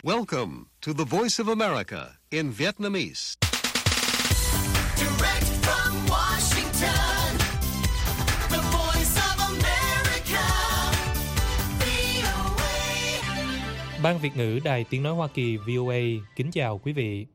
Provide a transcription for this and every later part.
Welcome to the Voice of America in Vietnamese. Direct from Washington, the Voice of America, VOA. Ban Việt ngữ Đài Tiếng nói Hoa Kỳ VOA kính chào quý vị.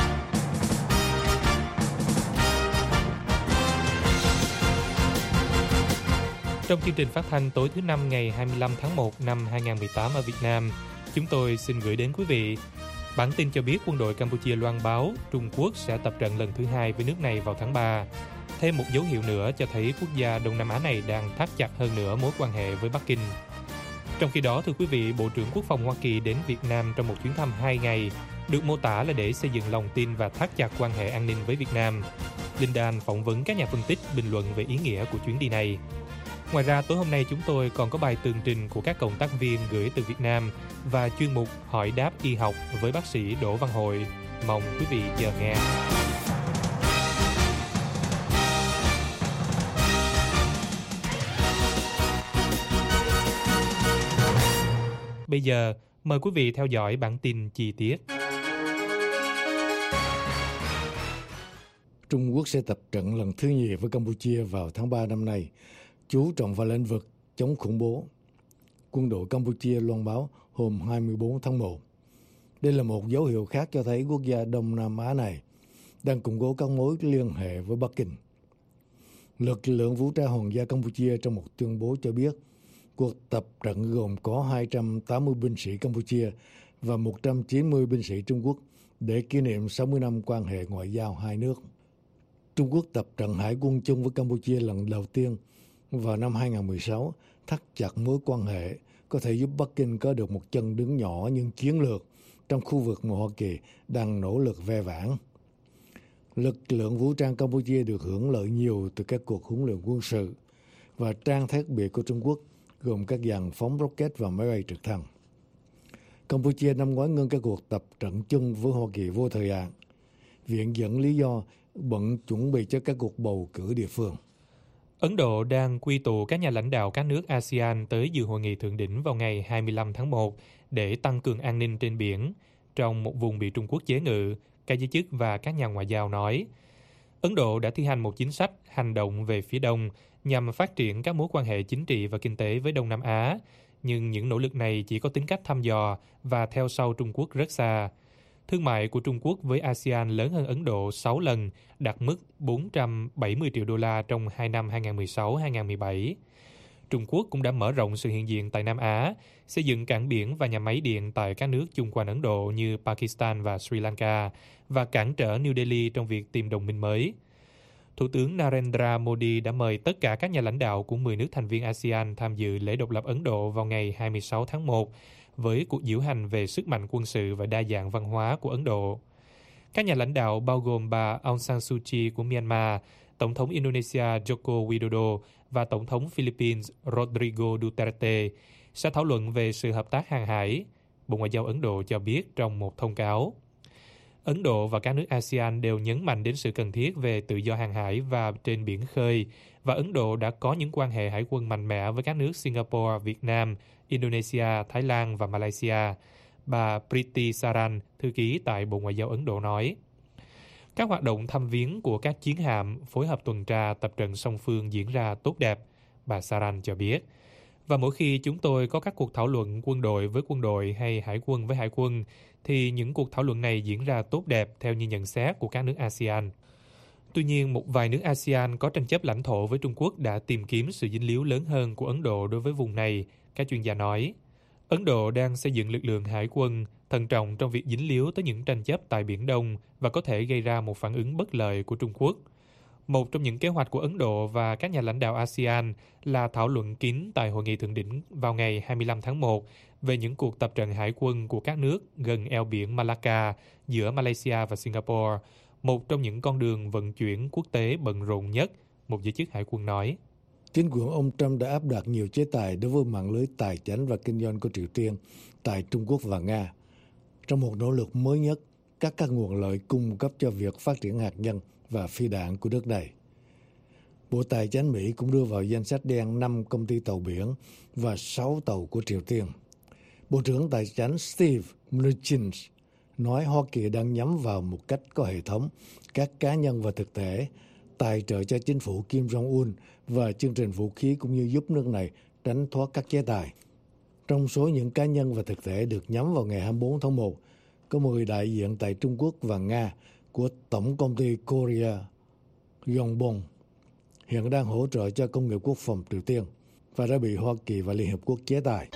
Trong chương trình phát thanh tối thứ Năm ngày 25 tháng 1 năm 2018 ở Việt Nam, chúng tôi xin gửi đến quý vị bản tin cho biết quân đội Campuchia loan báo Trung Quốc sẽ tập trận lần thứ 2 với nước này vào tháng 3. Thêm một dấu hiệu nữa cho thấy quốc gia Đông Nam Á này đang thắt chặt hơn nữa mối quan hệ với Bắc Kinh. Trong khi đó, thưa quý vị, Bộ trưởng Quốc phòng Hoa Kỳ đến Việt Nam trong một chuyến thăm 2 ngày, được mô tả là để xây dựng lòng tin và thắt chặt quan hệ an ninh với Việt Nam. Linh Dan phỏng vấn các nhà phân tích bình luận về ý nghĩa của chuyến đi này. Ngoài ra, tối hôm nay chúng tôi còn có bài tường trình của các cộng tác viên gửi từ Việt Nam và chuyên mục hỏi đáp y học với bác sĩ Đỗ Văn Hội. Mong quý vị chờ nghe. Bây giờ, mời quý vị theo dõi bản tin chi tiết. Trung Quốc sẽ tập trận lần thứ nhì với Campuchia vào tháng 3 năm nay, chú trọng vào lĩnh vực chống khủng bố. Quân đội Campuchia loan báo hôm 24 tháng 1. Đây là một dấu hiệu khác cho thấy quốc gia Đông Nam Á này đang củng cố các mối liên hệ với Bắc Kinh. Lực lượng vũ trang Hoàng gia Campuchia trong một tuyên bố cho biết cuộc tập trận gồm có 280 binh sĩ Campuchia và 190 binh sĩ Trung Quốc để kỷ niệm 60 năm quan hệ ngoại giao hai nước. Trung Quốc tập trận hải quân chung với Campuchia lần đầu tiên vào năm 2016, thắt chặt mối quan hệ có thể giúp Bắc Kinh có được một chân đứng nhỏ nhưng chiến lược trong khu vực mà Hoa Kỳ đang nỗ lực ve vãn. Lực lượng vũ trang Campuchia được hưởng lợi nhiều từ các cuộc huấn luyện quân sự và trang thiết bị của Trung Quốc, gồm các dàn phóng rocket và máy bay trực thăng. Campuchia năm ngoái ngưng các cuộc tập trận chung với Hoa Kỳ vô thời hạn, viện dẫn lý do bận chuẩn bị cho các cuộc bầu cử địa phương. Ấn Độ đang quy tụ các nhà lãnh đạo các nước ASEAN tới dự hội nghị thượng đỉnh vào ngày 25 tháng 1 để tăng cường an ninh trên biển, trong một vùng bị Trung Quốc chế ngự, các giới chức và các nhà ngoại giao nói. Ấn Độ đã thi hành một chính sách hành động về phía đông nhằm phát triển các mối quan hệ chính trị và kinh tế với Đông Nam Á, nhưng những nỗ lực này chỉ có tính cách thăm dò và theo sau Trung Quốc rất xa. Thương mại của Trung Quốc với ASEAN lớn hơn Ấn Độ 6 lần, đạt mức 470 triệu đô la trong 2 năm 2016-2017. Trung Quốc cũng đã mở rộng sự hiện diện tại Nam Á, xây dựng cảng biển và nhà máy điện tại các nước chung quanh Ấn Độ như Pakistan và Sri Lanka, và cản trở New Delhi trong việc tìm đồng minh mới. Thủ tướng Narendra Modi đã mời tất cả các nhà lãnh đạo của 10 nước thành viên ASEAN tham dự lễ độc lập Ấn Độ vào ngày 26 tháng 1, với cuộc diễu hành về sức mạnh quân sự và đa dạng văn hóa của Ấn Độ. Các nhà lãnh đạo bao gồm bà Aung San Suu Kyi của Myanmar, Tổng thống Indonesia Joko Widodo và Tổng thống Philippines Rodrigo Duterte sẽ thảo luận về sự hợp tác hàng hải, Bộ Ngoại giao Ấn Độ cho biết trong một thông cáo. Ấn Độ và các nước ASEAN đều nhấn mạnh đến sự cần thiết về tự do hàng hải và trên biển khơi, và Ấn Độ đã có những quan hệ hải quân mạnh mẽ với các nước Singapore, Việt Nam, Indonesia, Thái Lan và Malaysia, bà Priti Saran, thư ký tại Bộ Ngoại giao Ấn Độ nói. Các hoạt động thăm viếng của các chiến hạm, phối hợp tuần tra, tập trận song phương diễn ra tốt đẹp, bà Saran cho biết. Và mỗi khi chúng tôi có các cuộc thảo luận quân đội với quân đội hay hải quân với hải quân, thì những cuộc thảo luận này diễn ra tốt đẹp theo như nhận xét của các nước ASEAN. Tuy nhiên, một vài nước ASEAN có tranh chấp lãnh thổ với Trung Quốc đã tìm kiếm sự dính líu lớn hơn của Ấn Độ đối với vùng này, các chuyên gia nói. Ấn Độ đang xây dựng lực lượng hải quân, thận trọng trong việc dính líu tới những tranh chấp tại Biển Đông và có thể gây ra một phản ứng bất lợi của Trung Quốc. Một trong những kế hoạch của Ấn Độ và các nhà lãnh đạo ASEAN là thảo luận kín tại hội nghị thượng đỉnh vào ngày 25 tháng 1 về những cuộc tập trận hải quân của các nước gần eo biển Malacca giữa Malaysia và Singapore, một trong những con đường vận chuyển quốc tế bận rộn nhất, một giới chức hải quân nói. Chính quyền ông Trump đã áp đặt nhiều chế tài đối với mạng lưới tài chính và kinh doanh của Triều Tiên tại Trung Quốc và Nga, trong một nỗ lực mới nhất cắt các nguồn lợi cung cấp cho việc phát triển hạt nhân và phi đạn của nước này. Bộ Tài chính Mỹ cũng đưa vào danh sách đen 5 công ty tàu biển và 6 tàu của Triều Tiên. Bộ trưởng Tài chánh Steve Mnuchin nói Hoa Kỳ đang nhắm vào một cách có hệ thống các cá nhân và thực thể tài trợ cho chính phủ Kim Jong-un và chương trình vũ khí cũng như giúp nước này tránh thoát các chế tài. Trong số những cá nhân và thực thể được nhắm vào ngày 24 tháng 1, có 10 đại diện tại Trung Quốc và Nga của Tổng công ty Korea Yongbong, hiện đang hỗ trợ cho công nghiệp quốc phòng Triều Tiên và đã bị Hoa Kỳ và Liên Hiệp Quốc chế tài.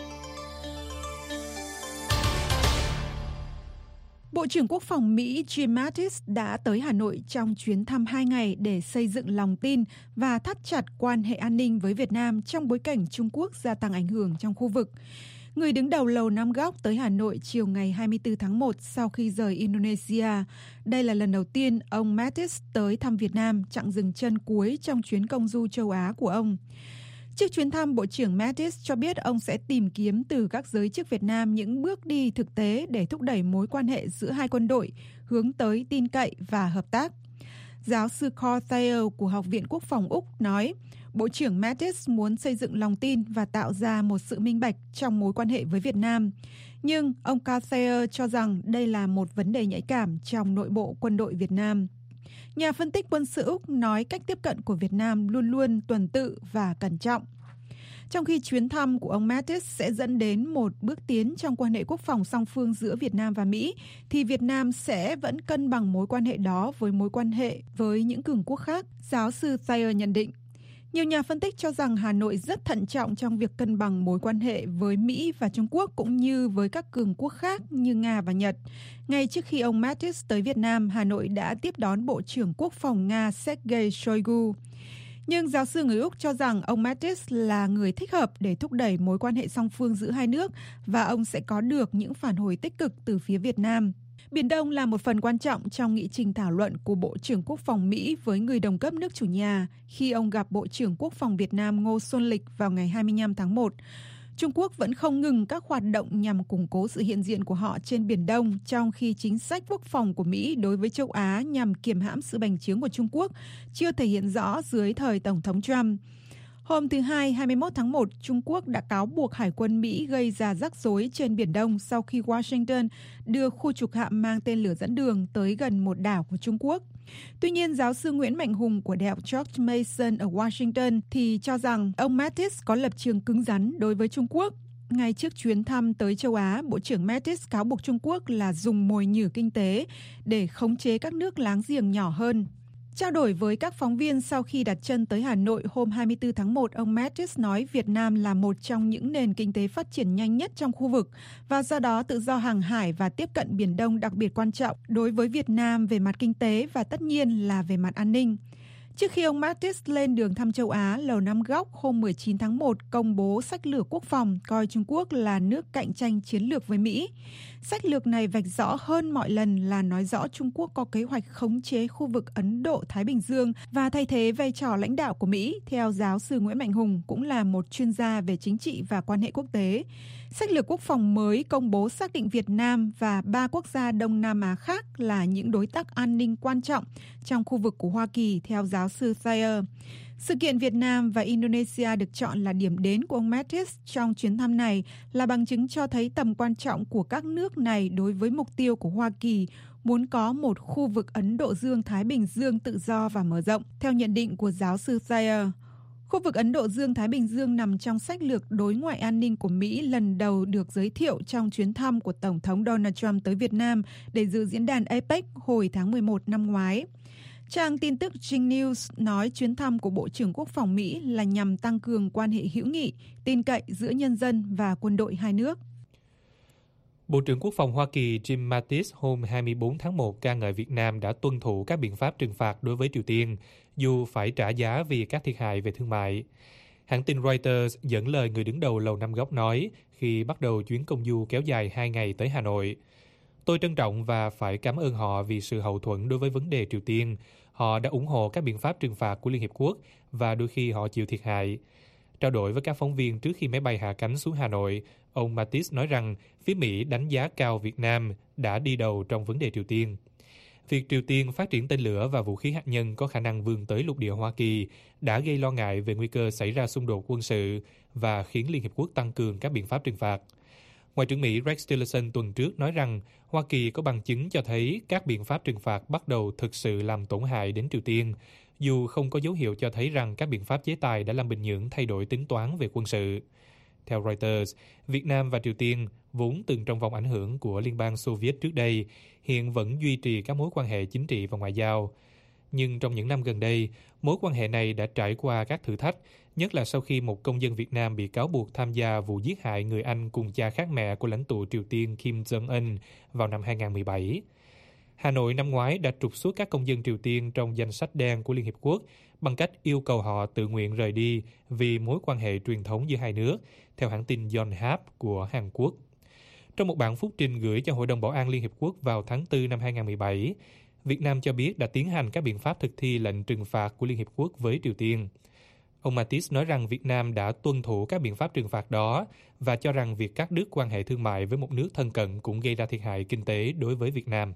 Bộ trưởng Quốc phòng Mỹ Jim Mattis đã tới Hà Nội trong chuyến thăm 2 ngày để xây dựng lòng tin và thắt chặt quan hệ an ninh với Việt Nam trong bối cảnh Trung Quốc gia tăng ảnh hưởng trong khu vực. Người đứng đầu Lầu Năm Góc tới Hà Nội chiều ngày 24 tháng 1 sau khi rời Indonesia. Đây là lần đầu tiên ông Mattis tới thăm Việt Nam, chặng dừng chân cuối trong chuyến công du châu Á của ông. Trước chuyến thăm, Bộ trưởng Mattis cho biết ông sẽ tìm kiếm từ các giới chức Việt Nam những bước đi thực tế để thúc đẩy mối quan hệ giữa hai quân đội, hướng tới tin cậy và hợp tác. Giáo sư Carl Thayer của Học viện Quốc phòng Úc nói, Bộ trưởng Mattis muốn xây dựng lòng tin và tạo ra một sự minh bạch trong mối quan hệ với Việt Nam. Nhưng ông Carl Thayer cho rằng đây là một vấn đề nhạy cảm trong nội bộ quân đội Việt Nam. Nhà phân tích quân sự Úc nói cách tiếp cận của Việt Nam luôn luôn tuần tự và cẩn trọng. Trong khi chuyến thăm của ông Mattis sẽ dẫn đến một bước tiến trong quan hệ quốc phòng song phương giữa Việt Nam và Mỹ, thì Việt Nam sẽ vẫn cân bằng mối quan hệ đó với mối quan hệ với những cường quốc khác, giáo sư Thayer nhận định. Nhiều nhà phân tích cho rằng Hà Nội rất thận trọng trong việc cân bằng mối quan hệ với Mỹ và Trung Quốc cũng như với các cường quốc khác như Nga và Nhật. Ngay trước khi ông Mattis tới Việt Nam, Hà Nội đã tiếp đón Bộ trưởng Quốc phòng Nga Sergei Shoigu. Nhưng giáo sư người Úc cho rằng ông Mattis là người thích hợp để thúc đẩy mối quan hệ song phương giữa hai nước và ông sẽ có được những phản hồi tích cực từ phía Việt Nam. Biển Đông là một phần quan trọng trong nghị trình thảo luận của Bộ trưởng Quốc phòng Mỹ với người đồng cấp nước chủ nhà khi ông gặp Bộ trưởng Quốc phòng Việt Nam Ngô Xuân Lịch vào ngày 25 tháng 1. Trung Quốc vẫn không ngừng các hoạt động nhằm củng cố sự hiện diện của họ trên Biển Đông, trong khi chính sách quốc phòng của Mỹ đối với châu Á nhằm kiềm hãm sự bành trướng của Trung Quốc chưa thể hiện rõ dưới thời Tổng thống Trump. Hôm thứ Hai, 21 tháng 1, Trung Quốc đã cáo buộc Hải quân Mỹ gây ra rắc rối trên Biển Đông sau khi Washington đưa khu trục hạm mang tên lửa dẫn đường tới gần một đảo của Trung Quốc. Tuy nhiên, giáo sư Nguyễn Mạnh Hùng của Đại học George Mason ở Washington thì cho rằng ông Mattis có lập trường cứng rắn đối với Trung Quốc. Ngay trước chuyến thăm tới châu Á, Bộ trưởng Mattis cáo buộc Trung Quốc là dùng mồi nhử kinh tế để khống chế các nước láng giềng nhỏ hơn. Trao đổi với các phóng viên sau khi đặt chân tới Hà Nội hôm 24 tháng 1, ông Mattis nói Việt Nam là một trong những nền kinh tế phát triển nhanh nhất trong khu vực và do đó tự do hàng hải và tiếp cận Biển Đông đặc biệt quan trọng đối với Việt Nam về mặt kinh tế và tất nhiên là về mặt an ninh. Trước khi ông Mattis lên đường thăm châu Á, Lầu Năm Góc hôm 19 tháng 1 công bố sách lược quốc phòng coi Trung Quốc là nước cạnh tranh chiến lược với Mỹ. Sách lược này vạch rõ hơn mọi lần là nói rõ Trung Quốc có kế hoạch khống chế khu vực Ấn Độ-Thái Bình Dương và thay thế vai trò lãnh đạo của Mỹ, theo giáo sư Nguyễn Mạnh Hùng, cũng là một chuyên gia về chính trị và quan hệ quốc tế. Sách lược quốc phòng mới công bố xác định Việt Nam và 3 quốc gia Đông Nam Á khác là những đối tác an ninh quan trọng trong khu vực của Hoa Kỳ, theo giáo sư Thayer. Sự kiện Việt Nam và Indonesia được chọn là điểm đến của ông Mattis trong chuyến thăm này là bằng chứng cho thấy tầm quan trọng của các nước này đối với mục tiêu của Hoa Kỳ muốn có một khu vực Ấn Độ Dương-Thái Bình Dương tự do và mở rộng. Theo nhận định của giáo sư Thayer, khu vực Ấn Độ Dương-Thái Bình Dương nằm trong sách lược đối ngoại an ninh của Mỹ lần đầu được giới thiệu trong chuyến thăm của Tổng thống Donald Trump tới Việt Nam để dự diễn đàn APEC hồi tháng 11 năm ngoái. Trang tin tức Jing News nói chuyến thăm của Bộ trưởng Quốc phòng Mỹ là nhằm tăng cường quan hệ hữu nghị, tin cậy giữa nhân dân và quân đội hai nước. Bộ trưởng Quốc phòng Hoa Kỳ Jim Mattis hôm 24 tháng 1 ca ngợi Việt Nam đã tuân thủ các biện pháp trừng phạt đối với Triều Tiên, dù phải trả giá vì các thiệt hại về thương mại. Hãng tin Reuters dẫn lời người đứng đầu Lầu Năm Góc nói khi bắt đầu chuyến công du kéo dài 2 ngày tới Hà Nội. Tôi trân trọng và phải cảm ơn họ vì sự hậu thuẫn đối với vấn đề Triều Tiên. Họ đã ủng hộ các biện pháp trừng phạt của Liên Hiệp Quốc và đôi khi họ chịu thiệt hại. Trao đổi với các phóng viên trước khi máy bay hạ cánh xuống Hà Nội, ông Mattis nói rằng phía Mỹ đánh giá cao Việt Nam đã đi đầu trong vấn đề Triều Tiên. Việc Triều Tiên phát triển tên lửa và vũ khí hạt nhân có khả năng vươn tới lục địa Hoa Kỳ đã gây lo ngại về nguy cơ xảy ra xung đột quân sự và khiến Liên Hiệp Quốc tăng cường các biện pháp trừng phạt. Ngoại trưởng Mỹ Rex Tillerson tuần trước nói rằng Hoa Kỳ có bằng chứng cho thấy các biện pháp trừng phạt bắt đầu thực sự làm tổn hại đến Triều Tiên, dù không có dấu hiệu cho thấy rằng các biện pháp chế tài đã làm Bình Nhưỡng thay đổi tính toán về quân sự. Theo Reuters, Việt Nam và Triều Tiên, vốn từng trong vòng ảnh hưởng của Liên bang Xô Viết trước đây, hiện vẫn duy trì các mối quan hệ chính trị và ngoại giao. Nhưng trong những năm gần đây, mối quan hệ này đã trải qua các thử thách, nhất là sau khi một công dân Việt Nam bị cáo buộc tham gia vụ giết hại người anh cùng cha khác mẹ của lãnh tụ Triều Tiên Kim Jong-un vào năm 2017. Hà Nội năm ngoái đã trục xuất các công dân Triều Tiên trong danh sách đen của Liên Hiệp Quốc bằng cách yêu cầu họ tự nguyện rời đi vì mối quan hệ truyền thống giữa hai nước, theo hãng tin Yonhap của Hàn Quốc. Trong một bản phúc trình gửi cho Hội đồng Bảo an Liên Hiệp Quốc vào tháng 4 năm 2017, Việt Nam cho biết đã tiến hành các biện pháp thực thi lệnh trừng phạt của Liên Hiệp Quốc với Triều Tiên. Ông Mattis nói rằng Việt Nam đã tuân thủ các biện pháp trừng phạt đó và cho rằng việc cắt đứt quan hệ thương mại với một nước thân cận cũng gây ra thiệt hại kinh tế đối với Việt Nam.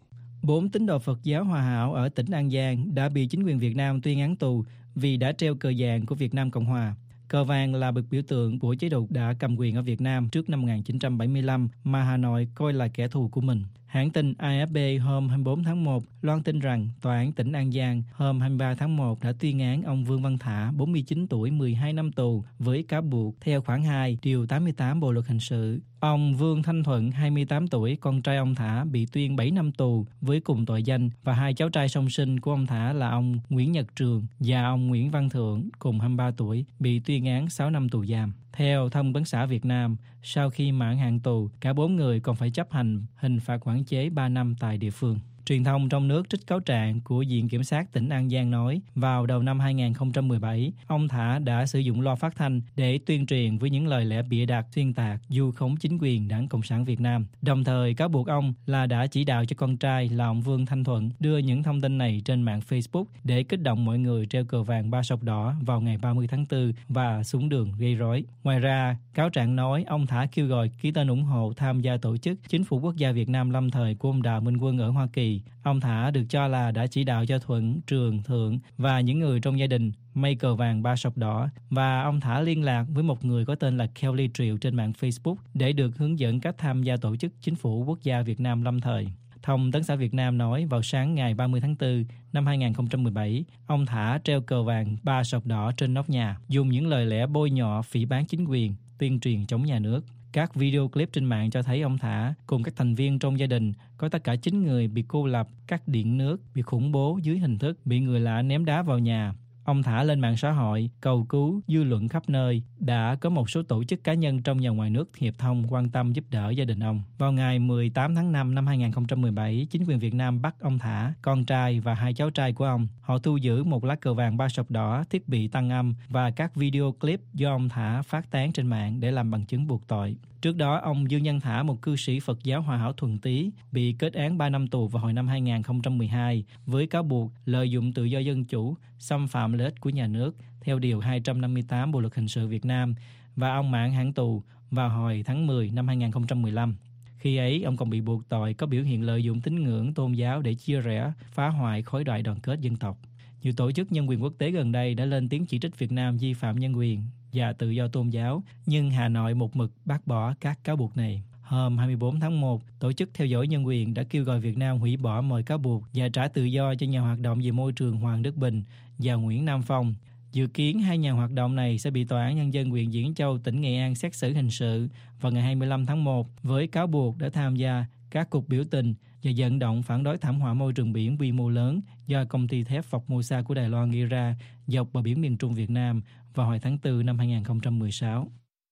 4 tín đồ Phật giáo Hòa Hảo ở tỉnh An Giang đã bị chính quyền Việt Nam tuyên án tù vì đã treo cờ vàng của Việt Nam Cộng Hòa. Cờ vàng là bức biểu tượng của chế độ đã cầm quyền ở Việt Nam trước năm 1975 mà Hà Nội coi là kẻ thù của mình. Hãng tin AFP hôm 24 tháng 1 loan tin rằng Tòa án tỉnh An Giang hôm 23 tháng 1 đã tuyên án ông Vương Văn Thả, 49 tuổi, 12 năm tù với cáo buộc theo khoản 2, điều 88 Bộ luật hình sự. Ông Vương Thanh Thuận, 28 tuổi, con trai ông Thả bị tuyên 7 năm tù với cùng tội danh và hai cháu trai song sinh của ông Thả là ông Nguyễn Nhật Trường và ông Nguyễn Văn Thượng cùng 23 tuổi bị tuyên án 6 năm tù giam. Theo Thông tấn xã Việt Nam, sau khi mãn hạn tù, cả 4 người còn phải chấp hành hình phạt quản chế 3 năm tại địa phương. Truyền thông trong nước trích cáo trạng của Viện Kiểm sát tỉnh An Giang nói, vào đầu năm 2017, ông Thả đã sử dụng loa phát thanh để tuyên truyền với những lời lẽ bịa đặt, xuyên tạc, vu khống chính quyền Đảng Cộng sản Việt Nam. Đồng thời cáo buộc ông là đã chỉ đạo cho con trai là ông Vương Thanh Thuận đưa những thông tin này trên mạng Facebook để kích động mọi người treo cờ vàng 3 sọc đỏ vào ngày 30 tháng 4 và xuống đường gây rối. Ngoài ra, cáo trạng nói ông Thả kêu gọi ký tên ủng hộ tham gia tổ chức Chính phủ Quốc gia Việt Nam lâm thời của ông Đào Minh Quân ở Hoa Kỳ. Ông Thả được cho là đã chỉ đạo cho Thuận, Trường, Thượng và những người trong gia đình may cờ vàng 3 sọc đỏ, và ông Thả liên lạc với một người có tên là Kelly Triệu trên mạng Facebook để được hướng dẫn cách tham gia tổ chức Chính phủ Quốc gia Việt Nam lâm thời. Thông tấn xã Việt Nam nói vào sáng ngày 30 tháng 4 năm 2017, ông Thả treo cờ vàng 3 sọc đỏ trên nóc nhà, dùng những lời lẽ bôi nhọ, phỉ báng chính quyền, tuyên truyền chống nhà nước. Các video clip trên mạng cho thấy ông Thả cùng các thành viên trong gia đình có tất cả 9 người bị cô lập, cắt điện nước, bị khủng bố dưới hình thức bị người lạ ném đá vào nhà. Ông Thả lên mạng xã hội cầu cứu dư luận khắp nơi. Đã có một số tổ chức cá nhân trong và ngoài nước hiệp thông quan tâm giúp đỡ gia đình ông. Vào ngày 18 tháng 5 năm 2017, chính quyền Việt Nam bắt ông Thả, con trai và hai cháu trai của ông. Họ thu giữ một lá cờ vàng 3 sọc đỏ, thiết bị tăng âm và các video clip do ông Thả phát tán trên mạng để làm bằng chứng buộc tội. Trước đó, ông Dương Nhân Thả, một cư sĩ Phật giáo Hòa Hảo Thuận Tý, bị kết án 3 năm tù vào hồi năm 2012 với cáo buộc lợi dụng tự do dân chủ, xâm phạm lợi ích của nhà nước theo Điều 258 Bộ Luật Hình sự Việt Nam, và ông mãn hạn tù vào hồi tháng 10 năm 2015. Khi ấy, ông còn bị buộc tội có biểu hiện lợi dụng tín ngưỡng tôn giáo để chia rẽ, phá hoại khối đại đoàn kết dân tộc. Nhiều tổ chức nhân quyền quốc tế gần đây đã lên tiếng chỉ trích Việt Nam vi phạm nhân quyền và tự do tôn giáo, nhưng Hà Nội một mực bác bỏ các cáo buộc này. Hôm 24 tháng 1, Tổ chức Theo dõi Nhân quyền đã kêu gọi Việt Nam hủy bỏ mọi cáo buộc và trả tự do cho nhà hoạt động về môi trường Hoàng Đức Bình và Nguyễn Nam Phong. Dự kiến hai nhà hoạt động này sẽ bị Tòa án Nhân dân huyện Diễn Châu, tỉnh Nghệ An xét xử hình sự vào ngày 25 tháng 1 với cáo buộc đã tham gia các cuộc biểu tình và vận động phản đối thảm họa môi trường biển quy mô lớn do công ty thép Formosa của Đài Loan gây ra dọc bờ biển miền Trung Việt Nam vào hồi tháng 4 năm 2016.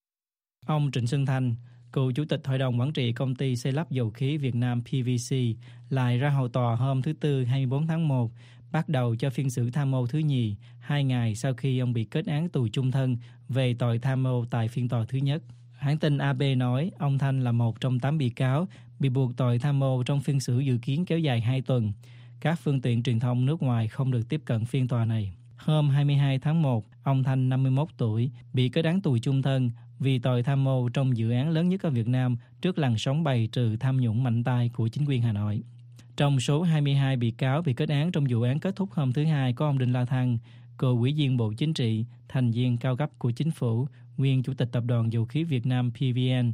Ông Trịnh Xuân Thanh, cựu chủ tịch Hội đồng Quản trị Công ty Xây lắp Dầu khí Việt Nam PVC, lại ra hầu tòa hôm thứ Tư 24 tháng 1, bắt đầu cho phiên xử tham mô thứ nhì, 2 ngày sau khi ông bị kết án tù chung thân về tội tham mô tại phiên tòa thứ nhất. Hãng tin AP nói ông Thanh là một trong 8 bị cáo bị buộc tội tham mô trong phiên xử dự kiến kéo dài 2 tuần. Các phương tiện truyền thông nước ngoài không được tiếp cận phiên tòa này. Hôm 22 tháng 1, ông Thanh, 51 tuổi, bị kết án tù chung thân vì tội tham mô trong dự án lớn nhất ở Việt Nam trước làn sóng bày trừ tham nhũng mạnh tay của chính quyền Hà Nội. Trong số 22 bị cáo bị kết án trong vụ án kết thúc hôm thứ Hai có ông Đinh La Thăng, cựu Ủy viên Bộ Chính trị, thành viên cao cấp của Chính phủ, nguyên Chủ tịch Tập đoàn Dầu khí Việt Nam PVN,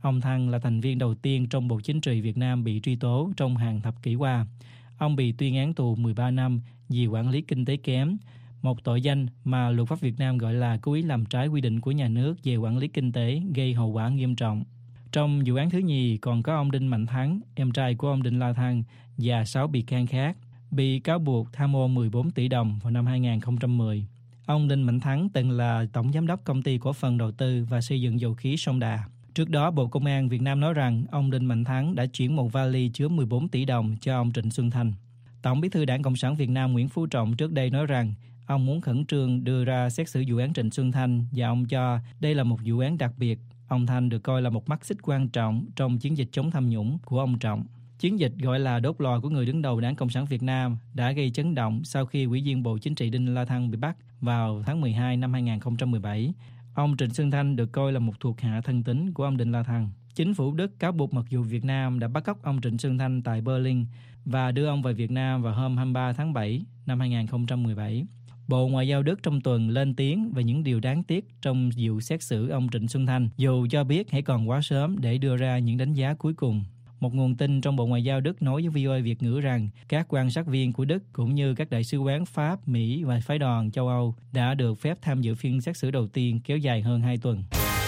Ông Thăng là thành viên đầu tiên trong Bộ Chính trị Việt Nam bị truy tố trong hàng thập kỷ qua. Ông bị tuyên án tù 13 năm vì quản lý kinh tế kém, một tội danh mà luật pháp Việt Nam gọi là cố ý làm trái quy định của nhà nước về quản lý kinh tế gây hậu quả nghiêm trọng. Trong vụ án thứ nhì còn có ông Đinh Mạnh Thắng, em trai của ông Đinh La Thăng và 6 bị can khác, bị cáo buộc tham ô 14 tỷ đồng vào năm 2010. Ông Đinh Mạnh Thắng từng là tổng giám đốc công ty cổ phần đầu tư và xây dựng dầu khí Sông Đà. Trước đó, Bộ Công an Việt Nam nói rằng ông Đinh Mạnh Thắng đã chuyển một vali chứa 14 tỷ đồng cho ông Trịnh Xuân Thanh. Tổng bí thư Đảng Cộng sản Việt Nam Nguyễn Phú Trọng trước đây nói rằng ông muốn khẩn trương đưa ra xét xử vụ án Trịnh Xuân Thanh và ông cho đây là một vụ án đặc biệt. Ông Thanh được coi là một mắt xích quan trọng trong chiến dịch chống tham nhũng của ông Trọng. Chiến dịch gọi là đốt lò của người đứng đầu Đảng Cộng sản Việt Nam đã gây chấn động sau khi Ủy viên Bộ Chính trị Đinh La Thăng bị bắt vào tháng 12 năm 2017. Ông Trịnh Xuân Thanh được coi là một thuộc hạ thân tín của ông Đinh La Thăng. Chính phủ Đức cáo buộc mặc dù Việt Nam đã bắt cóc ông Trịnh Xuân Thanh tại Berlin và đưa ông về Việt Nam vào hôm 23 tháng 7 năm 2017. Bộ Ngoại giao Đức trong tuần lên tiếng về những điều đáng tiếc trong vụ xét xử ông Trịnh Xuân Thanh, dù cho biết hãy còn quá sớm để đưa ra những đánh giá cuối cùng. Một nguồn tin trong Bộ Ngoại giao Đức nói với VOA Việt ngữ rằng các quan sát viên của Đức cũng như các đại sứ quán Pháp, Mỹ và phái đoàn châu Âu đã được phép tham dự phiên xét xử đầu tiên kéo dài hơn 2 tuần.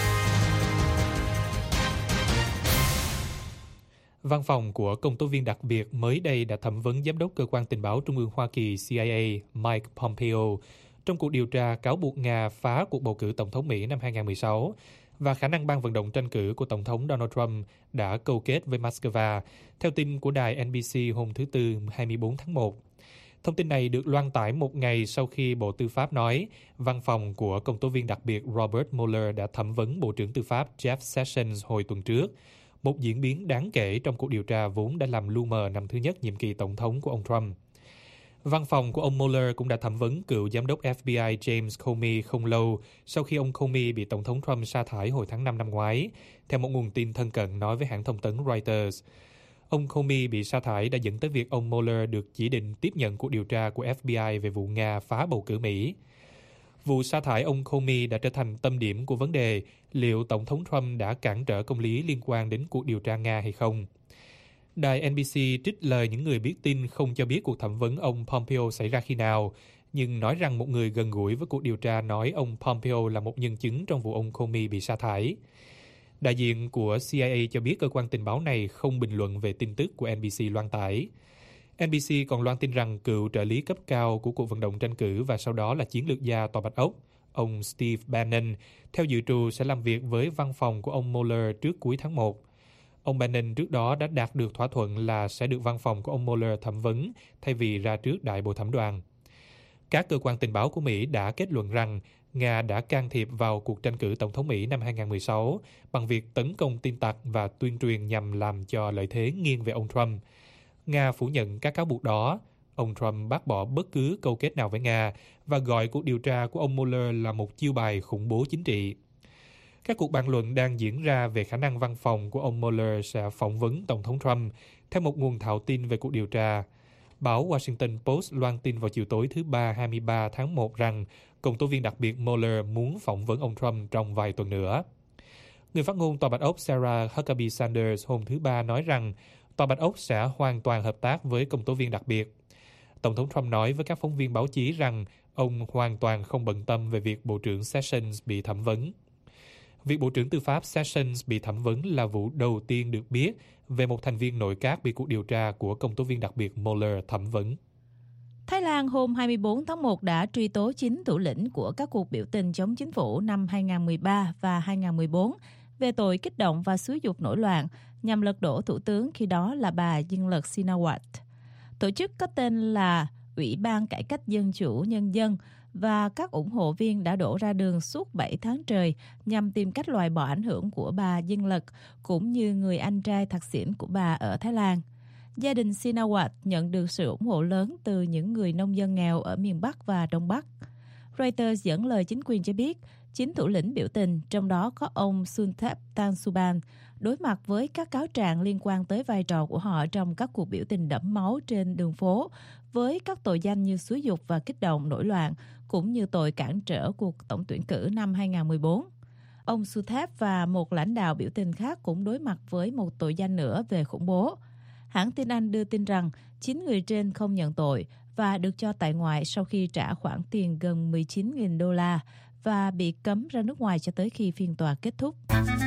Văn phòng của công tố viên đặc biệt mới đây đã thẩm vấn giám đốc cơ quan tình báo Trung ương Hoa Kỳ CIA Mike Pompeo trong cuộc điều tra cáo buộc Nga phá cuộc bầu cử tổng thống Mỹ năm 2016 và khả năng ban vận động tranh cử của Tổng thống Donald Trump đã câu kết với Moscow, theo tin của đài NBC hôm thứ Tư 24 tháng 1. Thông tin này được loan tải một ngày sau khi Bộ Tư pháp nói văn phòng của công tố viên đặc biệt Robert Mueller đã thẩm vấn Bộ trưởng Tư pháp Jeff Sessions hồi tuần trước, một diễn biến đáng kể trong cuộc điều tra vốn đã làm lu mờ năm thứ nhất nhiệm kỳ tổng thống của ông Trump. Văn phòng của ông Mueller cũng đã thẩm vấn cựu giám đốc FBI James Comey không lâu sau khi ông Comey bị Tổng thống Trump sa thải hồi tháng 5 năm ngoái, theo một nguồn tin thân cận nói với hãng thông tấn Reuters. Ông Comey bị sa thải đã dẫn tới việc ông Mueller được chỉ định tiếp nhận cuộc điều tra của FBI về vụ Nga phá bầu cử Mỹ. Vụ sa thải ông Comey đã trở thành tâm điểm của vấn đề liệu Tổng thống Trump đã cản trở công lý liên quan đến cuộc điều tra Nga hay không. Đài NBC trích lời những người biết tin không cho biết cuộc thẩm vấn ông Pompeo xảy ra khi nào, nhưng nói rằng một người gần gũi với cuộc điều tra nói ông Pompeo là một nhân chứng trong vụ ông Comey bị sa thải. Đại diện của CIA cho biết cơ quan tình báo này không bình luận về tin tức của NBC loan tải. NBC còn loan tin rằng cựu trợ lý cấp cao của cuộc vận động tranh cử và sau đó là chiến lược gia Tòa Bạch Ốc, ông Steve Bannon, theo dự trù sẽ làm việc với văn phòng của ông Mueller trước cuối tháng 1. Ông Bannon trước đó đã đạt được thỏa thuận là sẽ được văn phòng của ông Mueller thẩm vấn thay vì ra trước đại bồi thẩm đoàn. Các cơ quan tình báo của Mỹ đã kết luận rằng Nga đã can thiệp vào cuộc tranh cử tổng thống Mỹ năm 2016 bằng việc tấn công tin tặc và tuyên truyền nhằm làm cho lợi thế nghiêng về ông Trump. Nga phủ nhận các cáo buộc đó. Ông Trump bác bỏ bất cứ câu kết nào với Nga và gọi cuộc điều tra của ông Mueller là một chiêu bài khủng bố chính trị. Các cuộc bàn luận đang diễn ra về khả năng văn phòng của ông Mueller sẽ phỏng vấn Tổng thống Trump, theo một nguồn thạo tin về cuộc điều tra. Báo Washington Post loan tin vào chiều tối thứ Ba 23 tháng 1 rằng công tố viên đặc biệt Mueller muốn phỏng vấn ông Trump trong vài tuần nữa. Người phát ngôn Tòa Bạch Ốc Sarah Huckabee Sanders hôm thứ Ba nói rằng Tòa Bạch Ốc sẽ hoàn toàn hợp tác với công tố viên đặc biệt. Tổng thống Trump nói với các phóng viên báo chí rằng ông hoàn toàn không bận tâm về việc Bộ trưởng Sessions bị thẩm vấn. Việc Bộ trưởng Tư pháp Sessions bị thẩm vấn là vụ đầu tiên được biết về một thành viên nội các bị cuộc điều tra của công tố viên đặc biệt Mueller thẩm vấn. Thái Lan hôm 24 tháng 1 đã truy tố 9 thủ lĩnh của các cuộc biểu tình chống chính phủ năm 2013 và 2014 về tội kích động và xúi giục nổi loạn nhằm lật đổ thủ tướng khi đó là bà Yingluck Shinawatra. Tổ chức có tên là Ủy ban Cải cách Dân chủ Nhân dân và các ủng hộ viên đã đổ ra đường suốt 7 tháng trời nhằm tìm cách loại bỏ ảnh hưởng của bà Yingluck cũng như người anh trai thạc xỉn của bà ở Thái Lan. Gia đình Shinawatra nhận được sự ủng hộ lớn từ những người nông dân nghèo ở miền Bắc và Đông Bắc. Reuters dẫn lời chính quyền cho biết, 9 thủ lĩnh biểu tình, trong đó có ông Sunthep Tangsuban, đối mặt với các cáo trạng liên quan tới vai trò của họ trong các cuộc biểu tình đẫm máu trên đường phố, với các tội danh như xúi giục và kích động nổi loạn, cũng như tội cản trở cuộc tổng tuyển cử năm 2014. Ông Suthep và một lãnh đạo biểu tình khác cũng đối mặt với một tội danh nữa về khủng bố. Hãng tin Anh đưa tin rằng 9 người trên không nhận tội và được cho tại ngoại sau khi trả khoản tiền gần 19.000 đô la và bị cấm ra nước ngoài cho tới khi phiên tòa kết thúc.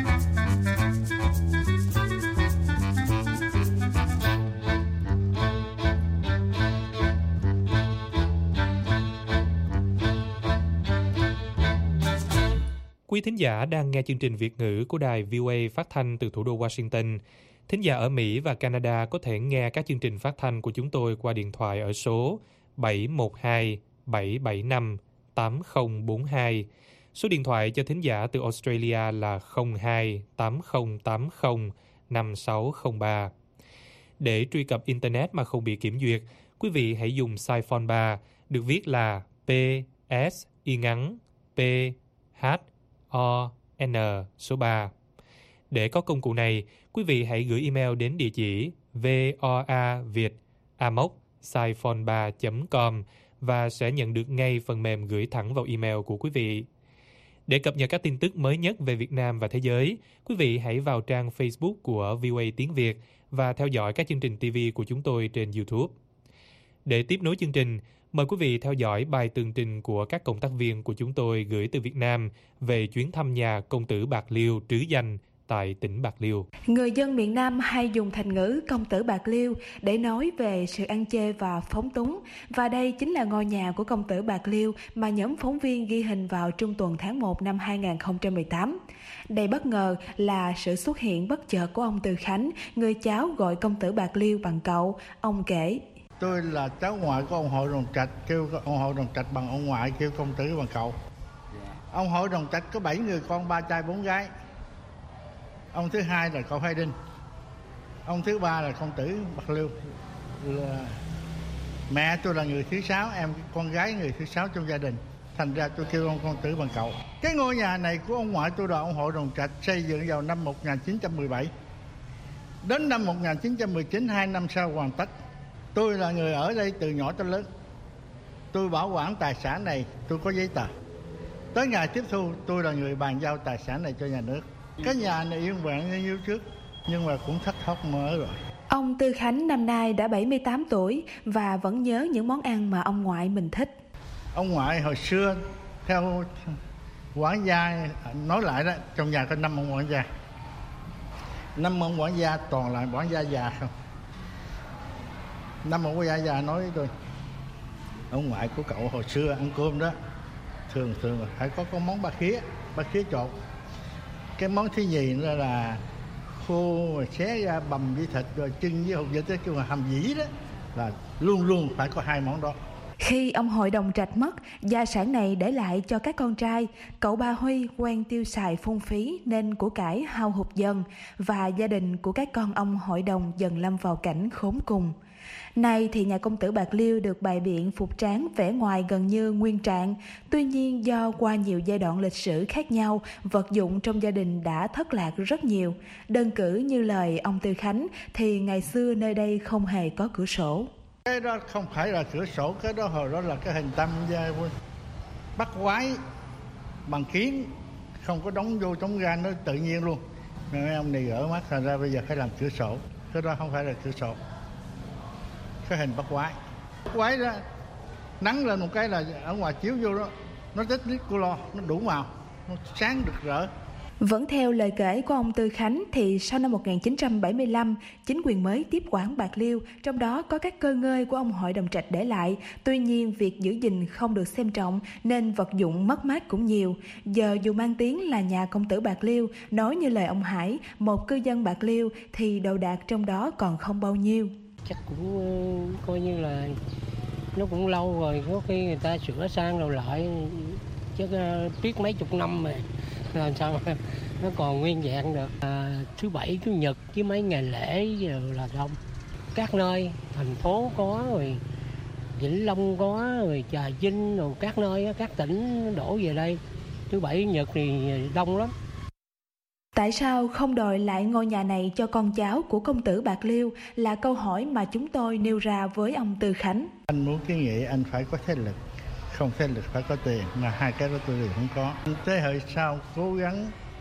Quý thính giả đang nghe chương trình Việt ngữ của đài VOA phát thanh từ thủ đô Washington. Thính giả ở Mỹ và Canada có thể nghe các chương trình phát thanh của chúng tôi qua điện thoại ở số 712-775-8042. Số điện thoại cho thính giả từ Australia là 02-8080-5603. Để truy cập Internet mà không bị kiểm duyệt, quý vị hãy dùng Saiphone 3, được viết là PSY-PHON số 3. Để có công cụ này, quý vị hãy gửi email đến địa chỉ voaviet@saiphone3.com và sẽ nhận được ngay phần mềm gửi thẳng vào email của quý vị. Để cập nhật các tin tức mới nhất về Việt Nam và thế giới, quý vị hãy vào trang Facebook của VOA Tiếng Việt và theo dõi các chương trình TV của chúng tôi trên YouTube. Để tiếp nối chương trình, mời quý vị theo dõi bài tường trình của các cộng tác viên của chúng tôi gửi từ Việt Nam về chuyến thăm nhà công tử Bạc Liêu trứ danh tại tỉnh Bạc Liêu. Người dân miền Nam hay dùng thành ngữ công tử Bạc Liêu để nói về sự ăn chê và phóng túng. Và đây chính là ngôi nhà của công tử Bạc Liêu mà nhóm phóng viên ghi hình vào trung tuần tháng 1 năm 2018. Đầy bất ngờ là sự xuất hiện bất chợt của ông Từ Khánh, người cháu gọi công tử Bạc Liêu bằng cậu. Ông kể: Tôi là cháu ngoại của ông Hội Đồng Trạch, kêu ông Hội Đồng Trạch bằng ông ngoại, kêu công tử bằng cậu. Ông Hội Đồng Trạch có 7 người con, 3 trai 4 gái. Ông thứ hai là cậu Hai Đinh. Ông thứ ba là công tử Bạc Liêu. Mẹ tôi là người thứ 6, em con gái người thứ 6 trong gia đình. Thành ra tôi kêu ông công tử bằng cậu. Cái ngôi nhà này của ông ngoại tôi là ông Hội Đồng Trạch, xây dựng vào năm 1917. Đến năm 1919, 2 năm sau hoàn tất. Tôi là người ở đây từ nhỏ tới lớn. Tôi bảo quản tài sản này, tôi có giấy tờ. Tới ngày tiếp thu, tôi là người bàn giao tài sản này cho nhà nước. Cái nhà này yên vẹn như nhiêu trước, nhưng mà cũng thất thoát mở rồi. Ông Tư Khánh năm nay đã 78 tuổi và vẫn nhớ những món ăn mà ông ngoại mình thích. Ông ngoại hồi xưa, theo quản gia nói lại đó, trong nhà có 5 ông quản gia. 5 ông quản gia toàn là quản gia già không. 5 ông quản gia già nói với tôi: ông ngoại của cậu hồi xưa ăn cơm đó, thường phải có món ba khía trộn. Cái món thứ nhì nữa là khô rồi xé ra bằm với thịt rồi chưng với hột vịt, cái kiểu hầm dĩ đó, là luôn phải có 2 món đó. Khi ông Hội Đồng Trạch mất, gia sản này để lại cho các con trai. Cậu ba Huy quen tiêu xài phung phí nên của cải hao hụt dần, và gia đình của các con ông Hội Đồng dần lâm vào cảnh khốn cùng. Nay thì nhà công tử Bạc Liêu được bày biện phục tráng vẻ ngoài gần như nguyên trạng. Tuy nhiên do qua nhiều giai đoạn lịch sử khác nhau, vật dụng trong gia đình đã thất lạc rất nhiều. Đơn cử như lời ông Tư Khánh thì ngày xưa nơi đây không hề có cửa sổ. Cái đó không phải là cửa sổ, cái đó hồi đó là cái hình tam gia bắt quái bằng kiến, không có đóng vô đóng ra, nó tự nhiên luôn. Mấy ông này gỡ mắt, thành ra bây giờ phải làm cửa sổ. Cái đó không phải là cửa sổ, cái hình bắt quái đó, nắng lên một cái là ở ngoài chiếu vô đó, nó tích lít cô lo, nó đủ màu, nó sáng rực rỡ. Vẫn theo lời kể của ông Tư Khánh thì sau năm 1975, chính quyền mới tiếp quản Bạc Liêu, trong đó có các cơ ngơi của ông Hội Đồng Trạch để lại. Tuy nhiên việc giữ gìn không được xem trọng nên vật dụng mất mát cũng nhiều. Giờ dù mang tiếng là nhà công tử Bạc Liêu, nói như lời ông Hải, một cư dân Bạc Liêu, thì đồ đạc trong đó còn không bao nhiêu. Chắc cũng coi như là nó cũng lâu rồi, có khi người ta sửa sang rồi lại, chứ biết mấy chục năm mà làm sao nó còn nguyên vẹn được. Thứ Bảy, Chủ nhật với mấy ngày lễ giờ là đông. Các nơi, thành phố có, rồi Vĩnh Long có, rồi Trà Vinh, rồi các nơi, các tỉnh đổ về đây. Thứ Bảy, Chủ nhật thì đông lắm. Tại sao không đòi lại ngôi nhà này cho con cháu của công tử Bạc Liêu là câu hỏi mà chúng tôi nêu ra với ông Tư Khánh. Anh muốn kiến nghị anh phải có thế lực, không thế lực phải có tiền, mà hai cái đó tôi đều không có. Thế hệ sau cố gắng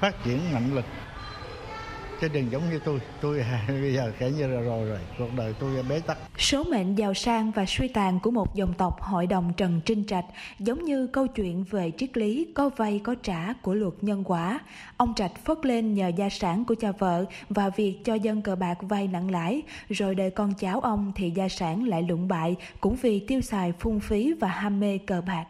phát triển mạnh lực. Chứ đừng giống như tôi bây giờ kể như là rồi cuộc đời tôi bế tắc. Số mệnh giàu sang và suy tàn của một dòng tộc hội đồng Trần Trinh Trạch giống như câu chuyện về triết lý có vay có trả của luật nhân quả. Ông Trạch phất lên nhờ gia sản của cha vợ và việc cho dân cờ bạc vay nặng lãi, rồi đời con cháu ông thì gia sản lại lụng bại cũng vì tiêu xài phung phí và ham mê cờ bạc.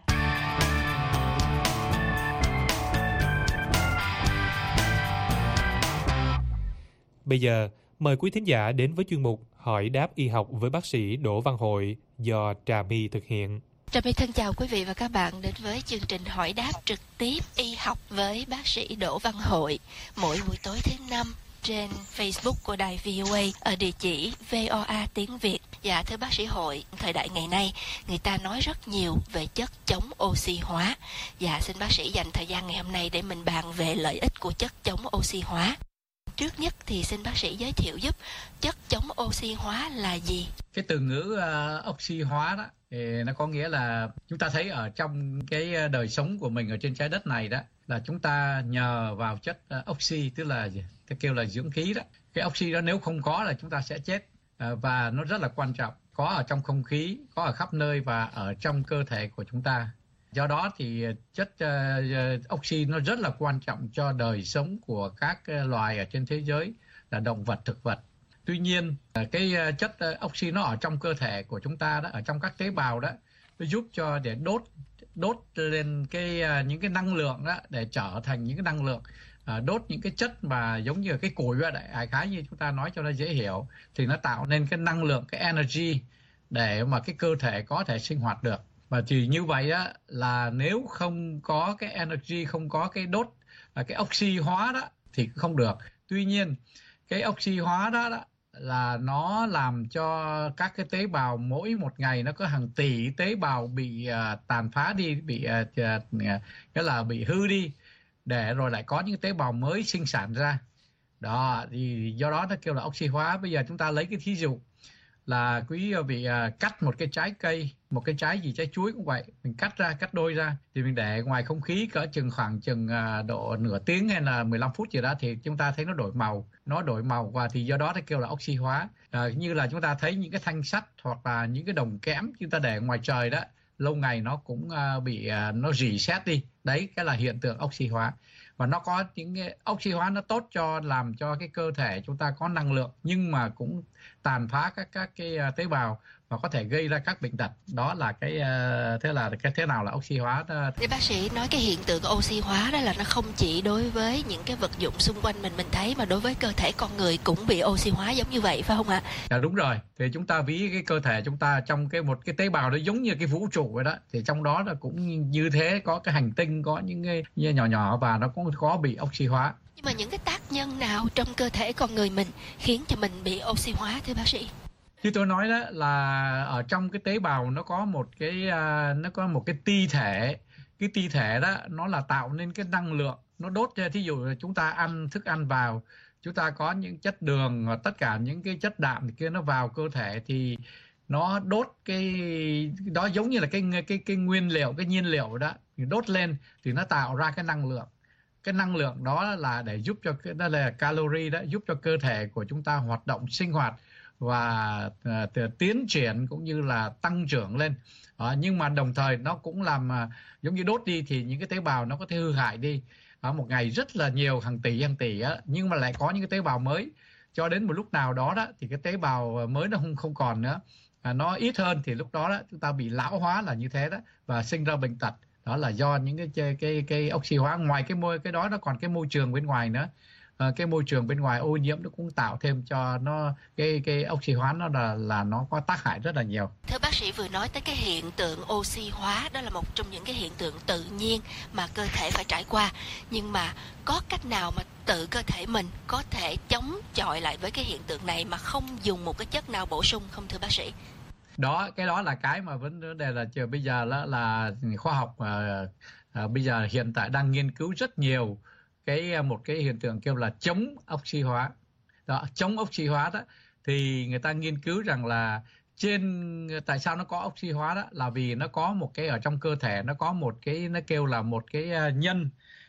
Bây giờ, mời quý thính giả đến với chuyên mục Hỏi đáp y học với bác sĩ Đỗ Văn Hội do Trà My thực hiện. Trà My thân chào quý vị và các bạn đến với chương trình Hỏi đáp trực tiếp y học với bác sĩ Đỗ Văn Hội mỗi buổi tối thứ 5 trên Facebook của đài VOA ở địa chỉ VOA tiếng Việt. Dạ thưa bác sĩ Hội, thời đại ngày nay người ta nói rất nhiều về chất chống oxy hóa. Dạ xin bác sĩ dành thời gian ngày hôm nay để mình bàn về lợi ích của chất chống oxy hóa. Trước nhất thì xin bác sĩ giới thiệu giúp chất chống oxy hóa là gì? Cái từ ngữ oxy hóa đó thì nó có nghĩa là chúng ta thấy ở trong cái đời sống của mình ở trên trái đất này đó là chúng ta nhờ vào chất oxy, tức là kêu là dưỡng khí đó. Cái oxy đó nếu không có là chúng ta sẽ chết, và nó rất là quan trọng, có ở trong không khí, có ở khắp nơi và ở trong cơ thể của chúng ta. Do đó thì chất oxy nó rất là quan trọng cho đời sống của các loài ở trên thế giới là động vật, thực vật. Tuy nhiên cái chất oxy nó ở trong cơ thể của chúng ta đó, ở trong các tế bào đó, nó giúp cho để đốt lên những cái năng lượng đó để trở thành những cái năng lượng, đốt những cái chất mà giống như cái củi vậy, đại khái như chúng ta nói cho nó dễ hiểu, thì nó tạo nên cái năng lượng, cái energy để mà cái cơ thể có thể sinh hoạt được. Và thì như vậy á, là nếu không có cái energy, không có cái đốt, cái oxy hóa đó thì không được. Tuy nhiên cái oxy hóa đó là nó làm cho các cái tế bào mỗi một ngày nó có hàng tỷ tế bào bị tàn phá đi, cái là bị hư đi, để rồi lại có những tế bào mới sinh sản ra. Đó, thì do đó nó kêu là oxy hóa. Bây giờ chúng ta lấy cái thí dụ là quý vị cắt một cái trái cây, một cái trái chuối cũng vậy, mình cắt đôi ra thì mình để ngoài không khí cỡ khoảng chừng độ nửa tiếng hay là 15 phút gì đó thì chúng ta thấy nó đổi màu và thì do đó nó kêu là oxy hóa. Như là chúng ta thấy những cái thanh sắt hoặc là những cái đồng kẽm chúng ta để ngoài trời đó, lâu ngày nó cũng bị nó rỉ sét đi. Đấy, cái là hiện tượng oxy hóa. Và nó có những cái oxy hóa nó tốt cho làm cho cái cơ thể chúng ta có năng lượng, nhưng mà cũng tàn phá các cái tế bào và có thể gây ra các bệnh tật. Đó là thế nào là oxy hóa đó. Thì bác sĩ nói cái hiện tượng oxy hóa đó là nó không chỉ đối với những cái vật dụng xung quanh mình thấy, mà đối với cơ thể con người cũng bị oxy hóa giống như vậy phải không ạ? Dạ đúng rồi. Thì chúng ta ví cái cơ thể chúng ta trong một cái tế bào nó giống như cái vũ trụ vậy đó, thì trong đó là cũng như thế, có cái hành tinh, có những cái nhỏ và nó cũng có bị oxy hóa. Nhưng mà những cái tác nhân nào trong cơ thể con người mình khiến cho mình bị oxy hóa thưa bác sĩ? Như tôi nói đó là ở trong cái tế bào nó có một cái ti thể. Cái ti thể đó nó là tạo nên cái năng lượng, nó đốt ra. Thí dụ chúng ta ăn thức ăn vào, chúng ta có những chất đường, tất cả những cái chất đạm kia nó vào cơ thể thì nó đốt cái đó, giống như là cái nguyên liệu, cái nhiên liệu đó, thì đốt lên thì nó tạo ra cái năng lượng. Cái năng lượng đó là để giúp cho đó là calorie đó, giúp cho cơ thể của chúng ta hoạt động, sinh hoạt và tiến triển cũng như là tăng trưởng lên. Nhưng mà đồng thời nó cũng làm giống như đốt đi thì những cái tế bào nó có thể hư hại đi. Một ngày rất là nhiều, hàng tỷ á, nhưng mà lại có những cái tế bào mới. Cho đến một lúc nào đó thì cái tế bào mới nó không còn nữa, nó ít hơn, thì lúc đó chúng ta bị lão hóa là như thế đó, và sinh ra bệnh tật. Đó là do những cái oxy hóa. Ngoài cái đó nó còn cái môi trường bên ngoài nữa. Cái môi trường bên ngoài ô nhiễm nó cũng tạo thêm cho nó cái oxy hóa, nó là nó có tác hại rất là nhiều. Thưa bác sĩ vừa nói tới cái hiện tượng oxy hóa, đó là một trong những cái hiện tượng tự nhiên mà cơ thể phải trải qua. Nhưng mà có cách nào mà tự cơ thể mình có thể chống chọi lại với cái hiện tượng này mà không dùng một cái chất nào bổ sung không thưa bác sĩ? Cái đó là cái mà vấn đề là bây giờ là khoa học bây giờ hiện tại đang nghiên cứu rất nhiều một cái hiện tượng kêu là chống oxy hóa. Đó, chống oxy hóa đó thì người ta nghiên cứu rằng là tại sao nó có oxy hóa đó là vì nó có một cái ở trong cơ thể, nó có một cái, nó kêu là một cái nhân,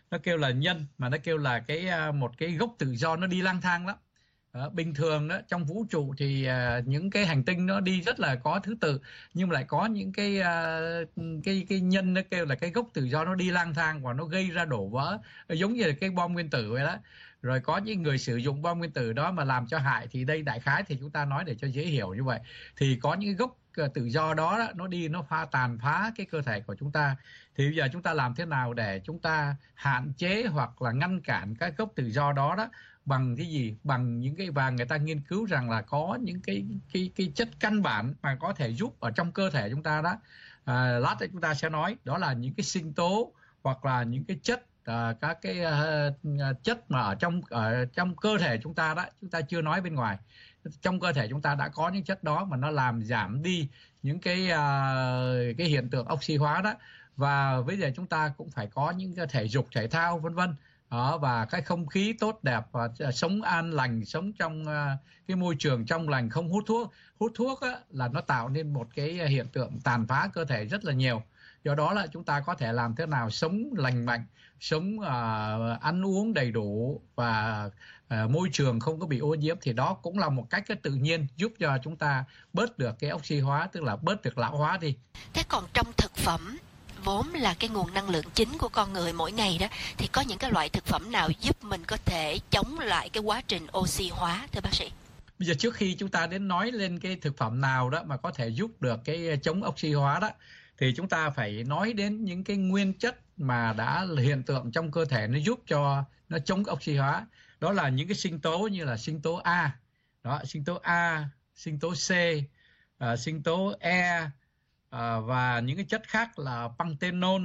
nó kêu là nhân, mà nó kêu là một cái gốc tự do nó đi lang thang lắm. Bình thường đó trong vũ trụ thì những cái hành tinh nó đi rất là có thứ tự, nhưng mà lại có những cái nhân nó kêu là cái gốc tự do nó đi lang thang và nó gây ra đổ vỡ, giống như là cái bom nguyên tử vậy đó. Rồi có những người sử dụng bom nguyên tử đó mà làm cho hại, thì đây đại khái thì chúng ta nói để cho dễ hiểu như vậy. Thì có những gốc tự do đó, nó đi nó tàn phá cái cơ thể của chúng ta. Thì bây giờ chúng ta làm thế nào để chúng ta hạn chế hoặc là ngăn cản các gốc tự do đó bằng cái gì? Bằng những cái, và người ta nghiên cứu rằng là có những cái chất căn bản mà có thể giúp ở trong cơ thể chúng ta đó. Lát nữa chúng ta sẽ nói đó là những cái sinh tố hoặc là những cái chất, các cái chất mà ở trong cơ thể chúng ta đó, chúng ta chưa nói bên ngoài. Trong cơ thể chúng ta đã có những chất đó mà nó làm giảm đi những cái hiện tượng oxy hóa đó. Và bây giờ chúng ta cũng phải có những cái thể dục thể thao vân vân, và cái không khí tốt đẹp, và sống an lành, sống trong cái môi trường trong lành, không hút thuốc. Hút thuốc á, là nó tạo nên một cái hiện tượng tàn phá cơ thể rất là nhiều. Do đó là chúng ta có thể làm thế nào sống lành mạnh, sống ăn uống đầy đủ và môi trường không có bị ô nhiễm, thì đó cũng là một cách tự nhiên giúp cho chúng ta bớt được cái oxy hóa, tức là bớt được lão hóa đi. Thế còn trong thực phẩm vốn là cái nguồn năng lượng chính của con người mỗi ngày đó, thì có những cái loại thực phẩm nào giúp mình có thể chống lại cái quá trình oxy hóa thưa bác sĩ? Bây giờ trước khi chúng ta đến nói lên cái thực phẩm nào đó mà có thể giúp được cái chống oxy hóa đó, thì chúng ta phải nói đến những cái nguyên chất mà đã hiện tượng trong cơ thể nó giúp cho nó chống oxy hóa. Đó là những cái sinh tố như là sinh tố A, sinh tố A, sinh tố C, sinh tố E, và những cái chất khác là panthenol,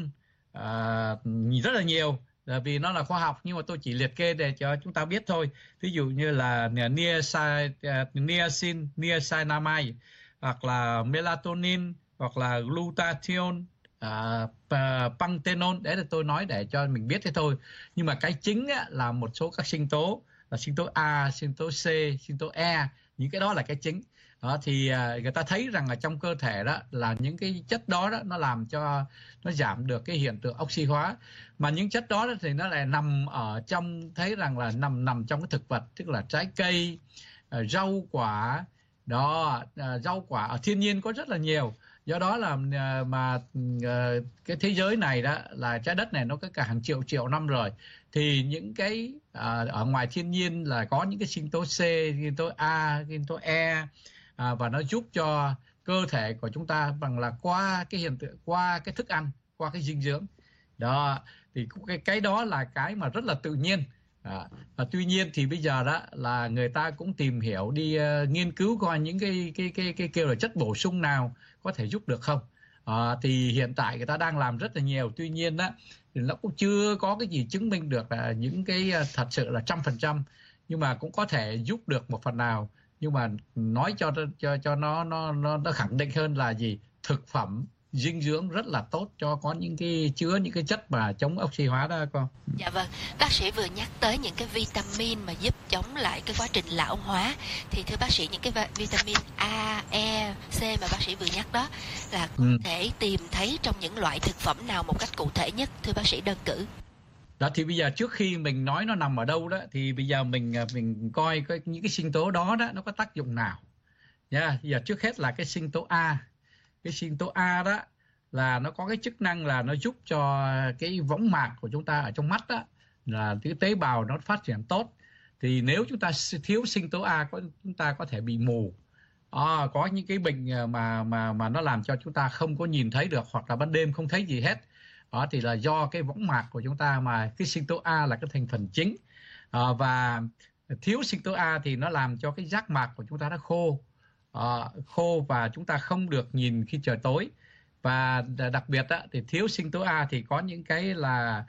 rất là nhiều. Vì nó là khoa học nhưng mà tôi chỉ liệt kê để cho chúng ta biết thôi. Ví dụ như là niacinamide, hoặc là melatonin, hoặc là glutathione, panthenol. Đấy là tôi nói để cho mình biết thế thôi. Nhưng mà cái chính là một số các sinh tố, là sinh tố A, sinh tố C, sinh tố E. Những cái đó là cái chính. Thì người ta thấy rằng là trong cơ thể đó là những cái chất đó nó làm cho nó giảm được cái hiện tượng oxy hóa. Mà những chất đó thì nó lại nằm ở trong, thấy rằng là nằm trong cái thực vật, tức là trái cây, rau quả đó. Rau quả ở thiên nhiên có rất là nhiều. Do đó là cái thế giới này đó, là trái đất này nó có cả hàng triệu năm rồi, thì những cái ở ngoài thiên nhiên là có những cái sinh tố C, sinh tố A, sinh tố E, và nó giúp cho cơ thể của chúng ta bằng là qua cái hiện tượng, qua cái thức ăn, qua cái dinh dưỡng đó. Thì cái đó là cái mà rất là tự nhiên. Và tuy nhiên thì bây giờ đó là người ta cũng tìm hiểu đi, nghiên cứu coi những cái kêu là chất bổ sung nào có thể giúp được không. Thì hiện tại người ta đang làm rất là nhiều, tuy nhiên đó thì nó cũng chưa có cái gì chứng minh được là những cái thật sự là 100%, nhưng mà cũng có thể giúp được một phần nào. Nhưng mà nói cho nó khẳng định hơn là gì? Thực phẩm dinh dưỡng rất là tốt, cho có những cái chứa những cái chất mà chống oxy hóa đó con. Dạ vâng, bác sĩ vừa nhắc tới những cái vitamin mà giúp chống lại cái quá trình lão hóa, thì thưa bác sĩ, những cái vitamin A, E, C mà bác sĩ vừa nhắc đó là có thể tìm thấy trong những loại thực phẩm nào một cách cụ thể nhất, thưa bác sĩ đơn cử? Đó thì bây giờ trước khi mình nói nó nằm ở đâu đó, thì bây giờ mình coi những cái sinh tố đó nó có tác dụng nào nha. Bây giờ trước hết là cái sinh tố A. Cái sinh tố A đó là nó có cái chức năng là nó giúp cho cái võng mạc của chúng ta ở trong mắt đó, là cái tế bào nó phát triển tốt. Thì nếu chúng ta thiếu sinh tố A, chúng ta có thể bị mù. Có những cái bệnh mà nó làm cho chúng ta không có nhìn thấy được, hoặc là ban đêm không thấy gì hết. Đó thì là do cái võng mạc của chúng ta, mà cái sinh tố A là cái thành phần chính. Và thiếu sinh tố A thì nó làm cho cái giác mạc của chúng ta nó khô, và chúng ta không được nhìn khi trời tối. Và đặc biệt thì thiếu sinh tố A thì có những cái là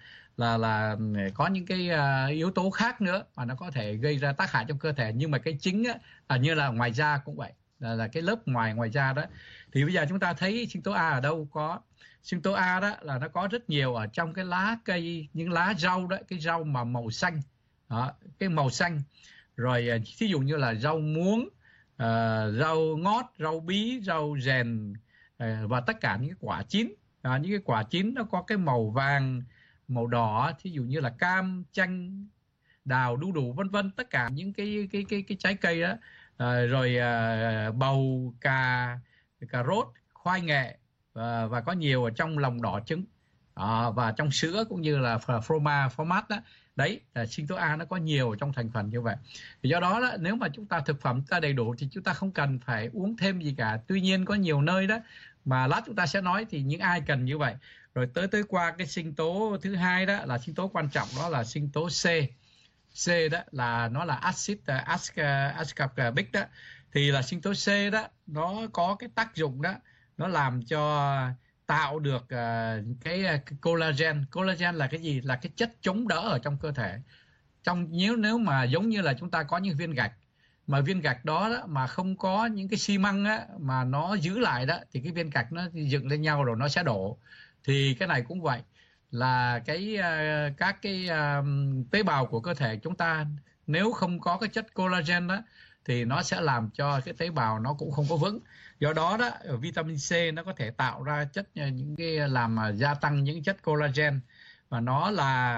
có những cái yếu tố khác nữa mà nó có thể gây ra tác hại trong cơ thể. Nhưng mà cái chính như là ngoài da cũng vậy, là cái lớp ngoài da đó. Thì bây giờ chúng ta thấy sinh tố A ở đâu có? Sinh tố A đó là nó có rất nhiều ở trong cái lá cây, những lá rau đó, cái rau mà màu xanh đó, cái màu xanh. Rồi ví dụ như là rau muống, rau ngót, rau bí, rau rèn, và tất cả những cái quả chín. Những cái quả chín nó có cái màu vàng màu đỏ, thí dụ như là cam, chanh, đào, đu đủ vân vân, tất cả những cái trái cây đó, rồi bầu, cà rốt, khoai nghệ, và có nhiều ở trong lòng đỏ trứng, và trong sữa cũng như là format đó. Đấy, sinh tố A nó có nhiều trong thành phần như vậy. Do đó, nếu mà chúng ta thực phẩm ta đầy đủ thì chúng ta không cần phải uống thêm gì cả. Tuy nhiên có nhiều nơi đó mà lát chúng ta sẽ nói thì những ai cần như vậy. Rồi tới qua cái sinh tố thứ hai đó là sinh tố quan trọng, đó là sinh tố C. C đó là nó là acid ascorbic đó. Thì là sinh tố C đó, nó có cái tác dụng đó, nó làm cho tạo được cái collagen. Collagen là cái gì? Là cái chất chống đỡ ở trong cơ thể. Nếu mà giống như là chúng ta có những viên gạch, mà viên gạch đó, mà không có những cái xi măng á, mà nó giữ lại đó, thì cái viên gạch nó dựng lên nhau rồi nó sẽ đổ. Thì cái này cũng vậy, là các cái tế bào của cơ thể chúng ta nếu không có cái chất collagen đó thì nó sẽ làm cho cái tế bào nó cũng không có vững. Do đó đó, vitamin C nó có thể tạo ra những cái làm gia tăng những chất collagen, và nó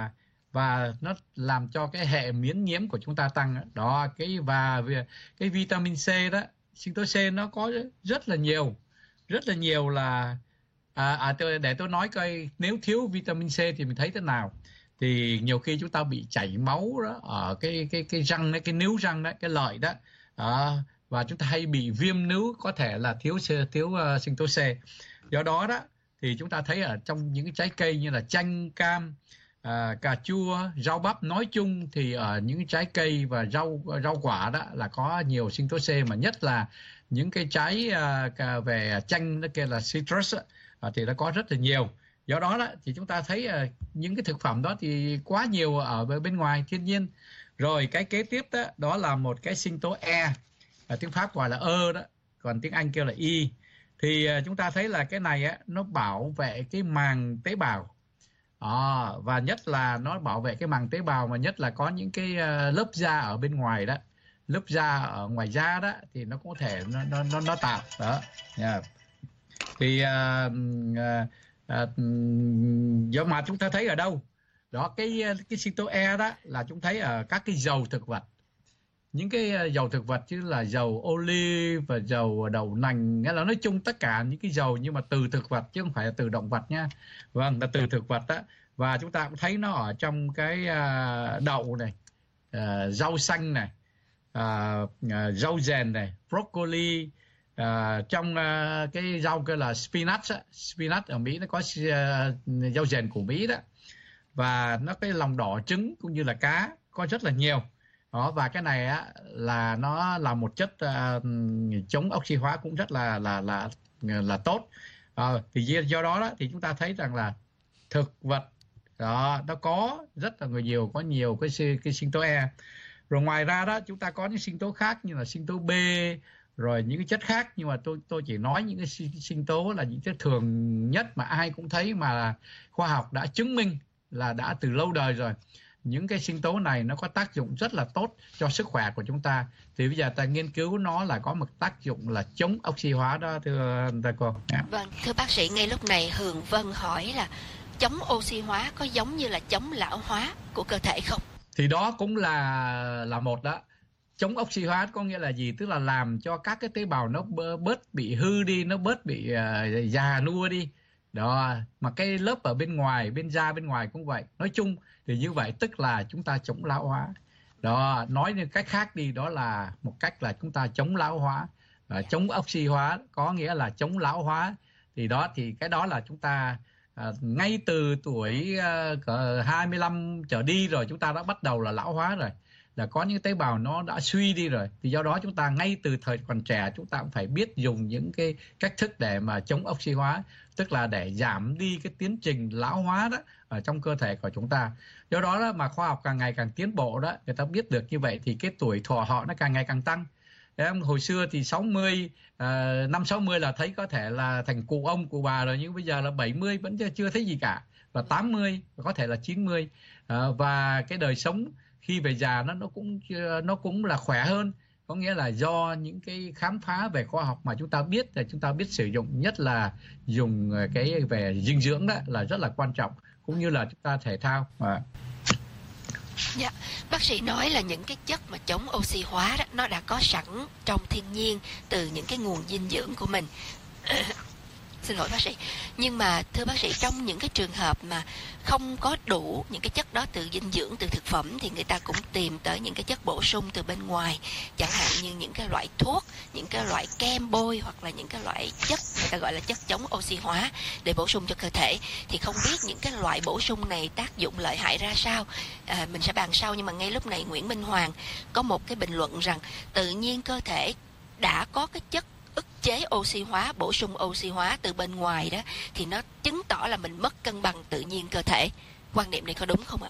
làm cho cái hệ miễn nhiễm của chúng ta tăng đó. Và cái vitamin C đó, sinh tố C nó có rất là nhiều là để tôi nói coi, nếu thiếu vitamin C thì mình thấy thế nào. Thì nhiều khi chúng ta bị chảy máu đó ở cái răng đấy, cái níu răng đấy, cái lợi đó, và chúng ta hay bị viêm níu, có thể là thiếu sinh tố C. Do đó đó thì chúng ta thấy ở trong những cái trái cây như là chanh, cam, cà chua, rau bắp nói chung, thì ở những trái cây và rau quả đó là có nhiều sinh tố C, mà nhất là những cái trái về chanh nó kêu là citrus thì nó có rất là nhiều. Do đó đó thì chúng ta thấy những cái thực phẩm đó thì quá nhiều ở bên ngoài thiên nhiên. Rồi cái kế tiếp đó là một cái sinh tố E, tiếng Pháp gọi là đó, còn tiếng Anh kêu là E. Thì chúng ta thấy là cái này nó bảo vệ cái màng tế bào, và nhất là nó bảo vệ cái màng tế bào, mà nhất là có những cái lớp da ở bên ngoài đó, lớp da ở ngoài da đó, thì nó có thể nó tạo đó. Thì do mà chúng ta thấy ở đâu đó, cái sinh tố E đó là chúng thấy ở các cái dầu thực vật, những cái dầu thực vật như là dầu olive và dầu đậu nành, nghĩa là nói chung tất cả những cái dầu nhưng mà từ thực vật chứ không phải là từ động vật nha. Vâng, là từ thực vật đó. Và chúng ta cũng thấy nó ở trong cái đậu này, rau xanh này, rau dền này, broccoli, trong cái rau kia là spinach ở Mỹ, nó có rau dền của Mỹ đó, và nó cái lòng đỏ trứng cũng như là cá có rất là nhiều đó. Và cái này là nó là một chất chống oxy hóa cũng rất là tốt. Thì do đó thì chúng ta thấy rằng là thực vật đó nó có rất là có nhiều cái sinh tố E. Rồi ngoài ra đó chúng ta có những sinh tố khác như là sinh tố B, rồi những cái chất khác, nhưng mà tôi chỉ nói những cái sinh tố là những chất thường nhất mà ai cũng thấy, mà khoa học đã chứng minh là đã từ lâu đời rồi. Những cái sinh tố này nó có tác dụng rất là tốt cho sức khỏe của chúng ta. Thì bây giờ ta nghiên cứu nó là có một tác dụng là chống oxy hóa đó, thưa cô. Vâng, thưa bác sĩ, ngay lúc này Hường Vân hỏi là chống oxy hóa có giống như là chống lão hóa của cơ thể không? Thì đó cũng là một đó. Chống oxy hóa có nghĩa là gì? Tức là làm cho các cái tế bào nó bớt bị hư đi, nó bớt bị già nua đi. Đó, mà cái lớp ở bên ngoài, bên da bên ngoài cũng vậy. Nói chung thì như vậy tức là chúng ta chống lão hóa. Đó, nói như cách khác đi, đó là một cách là chúng ta chống lão hóa. Chống oxy hóa có nghĩa là chống lão hóa. Thì cái đó là chúng ta ngay từ tuổi 25 trở đi rồi chúng ta đã bắt đầu là lão hóa rồi, là có những tế bào nó đã suy đi rồi. Thì do đó chúng ta ngay từ thời còn trẻ chúng ta cũng phải biết dùng những cái cách thức để mà chống oxy hóa, tức là để giảm đi cái tiến trình lão hóa đó ở trong cơ thể của chúng ta. Do đó mà khoa học càng ngày càng tiến bộ đó, người ta biết được như vậy thì cái tuổi thọ họ nó càng ngày càng tăng. Hồi xưa thì 60, năm 60 là thấy có thể là thành cụ ông, cụ bà rồi, nhưng bây giờ là 70 vẫn chưa thấy gì cả, và 80, có thể là 90. Và cái đời sống khi về già nó cũng là khỏe hơn. Có nghĩa là do những cái khám phá về khoa học mà chúng ta biết sử dụng, nhất là dùng cái về dinh dưỡng đó là rất là quan trọng. cũng như là chúng ta thể thao. Dạ, bác sĩ nói là những cái chất mà chống oxy hóa đó nó đã có sẵn trong thiên nhiên từ những cái nguồn dinh dưỡng của mình. Xin lỗi bác sĩ. Nhưng mà thưa bác sĩ, trong những cái trường hợp mà không có đủ những cái chất đó từ dinh dưỡng, từ thực phẩm, thì người ta cũng tìm tới những cái chất bổ sung từ bên ngoài, chẳng hạn như những cái loại thuốc, những cái loại kem bôi, hoặc là những cái loại chất người ta gọi là chất chống oxy hóa để bổ sung cho cơ thể. Thì không biết những cái loại bổ sung này tác dụng lợi hại ra sao. Mình sẽ bàn sau, nhưng mà ngay lúc này Nguyễn Minh Hoàng có một cái bình luận rằng tự nhiên cơ thể đã có cái chất ức chế oxy hóa, bổ sung oxy hóa từ bên ngoài đó, thì nó chứng tỏ là mình mất cân bằng tự nhiên cơ thể. Quan niệm này có đúng không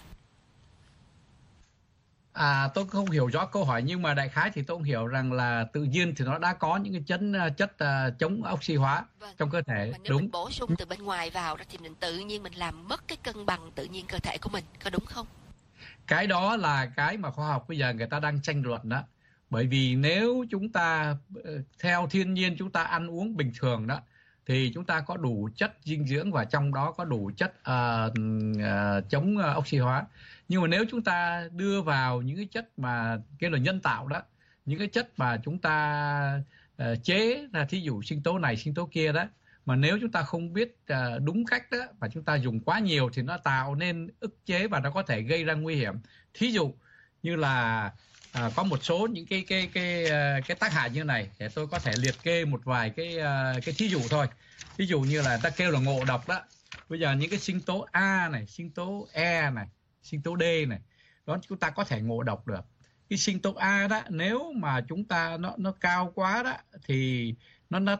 ạ? Tôi không hiểu rõ câu hỏi, nhưng mà đại khái thì tôi cũng hiểu rằng là tự nhiên thì nó đã có những cái chất chống oxy hóa trong cơ thể. Mà nếu mình bổ sung từ bên ngoài vào đó thì mình tự nhiên mình làm mất cái cân bằng tự nhiên cơ thể của mình, có đúng không? Cái đó là cái mà khoa học bây giờ người ta đang tranh luận đó. Bởi vì nếu chúng ta theo thiên nhiên chúng ta ăn uống bình thường đó, thì chúng ta có đủ chất dinh dưỡng và trong đó có đủ chất chống oxy hóa. Nhưng mà nếu chúng ta đưa vào những cái chất mà cái là nhân tạo đó, những cái chất mà chúng ta chế ra, thí dụ sinh tố này sinh tố kia đó, mà nếu chúng ta không biết đúng cách đó và chúng ta dùng quá nhiều thì nó tạo nên ức chế và nó có thể gây ra nguy hiểm. Thí dụ như là có một số những cái tác hại như này, để tôi có thể liệt kê một vài cái thí dụ thôi. Ví dụ như là ta kêu là ngộ độc đó. Bây giờ những cái sinh tố A này, sinh tố E này, sinh tố D này, đó chúng ta có thể ngộ độc được. Cái sinh tố A đó, nếu mà chúng ta nó cao quá đó thì nó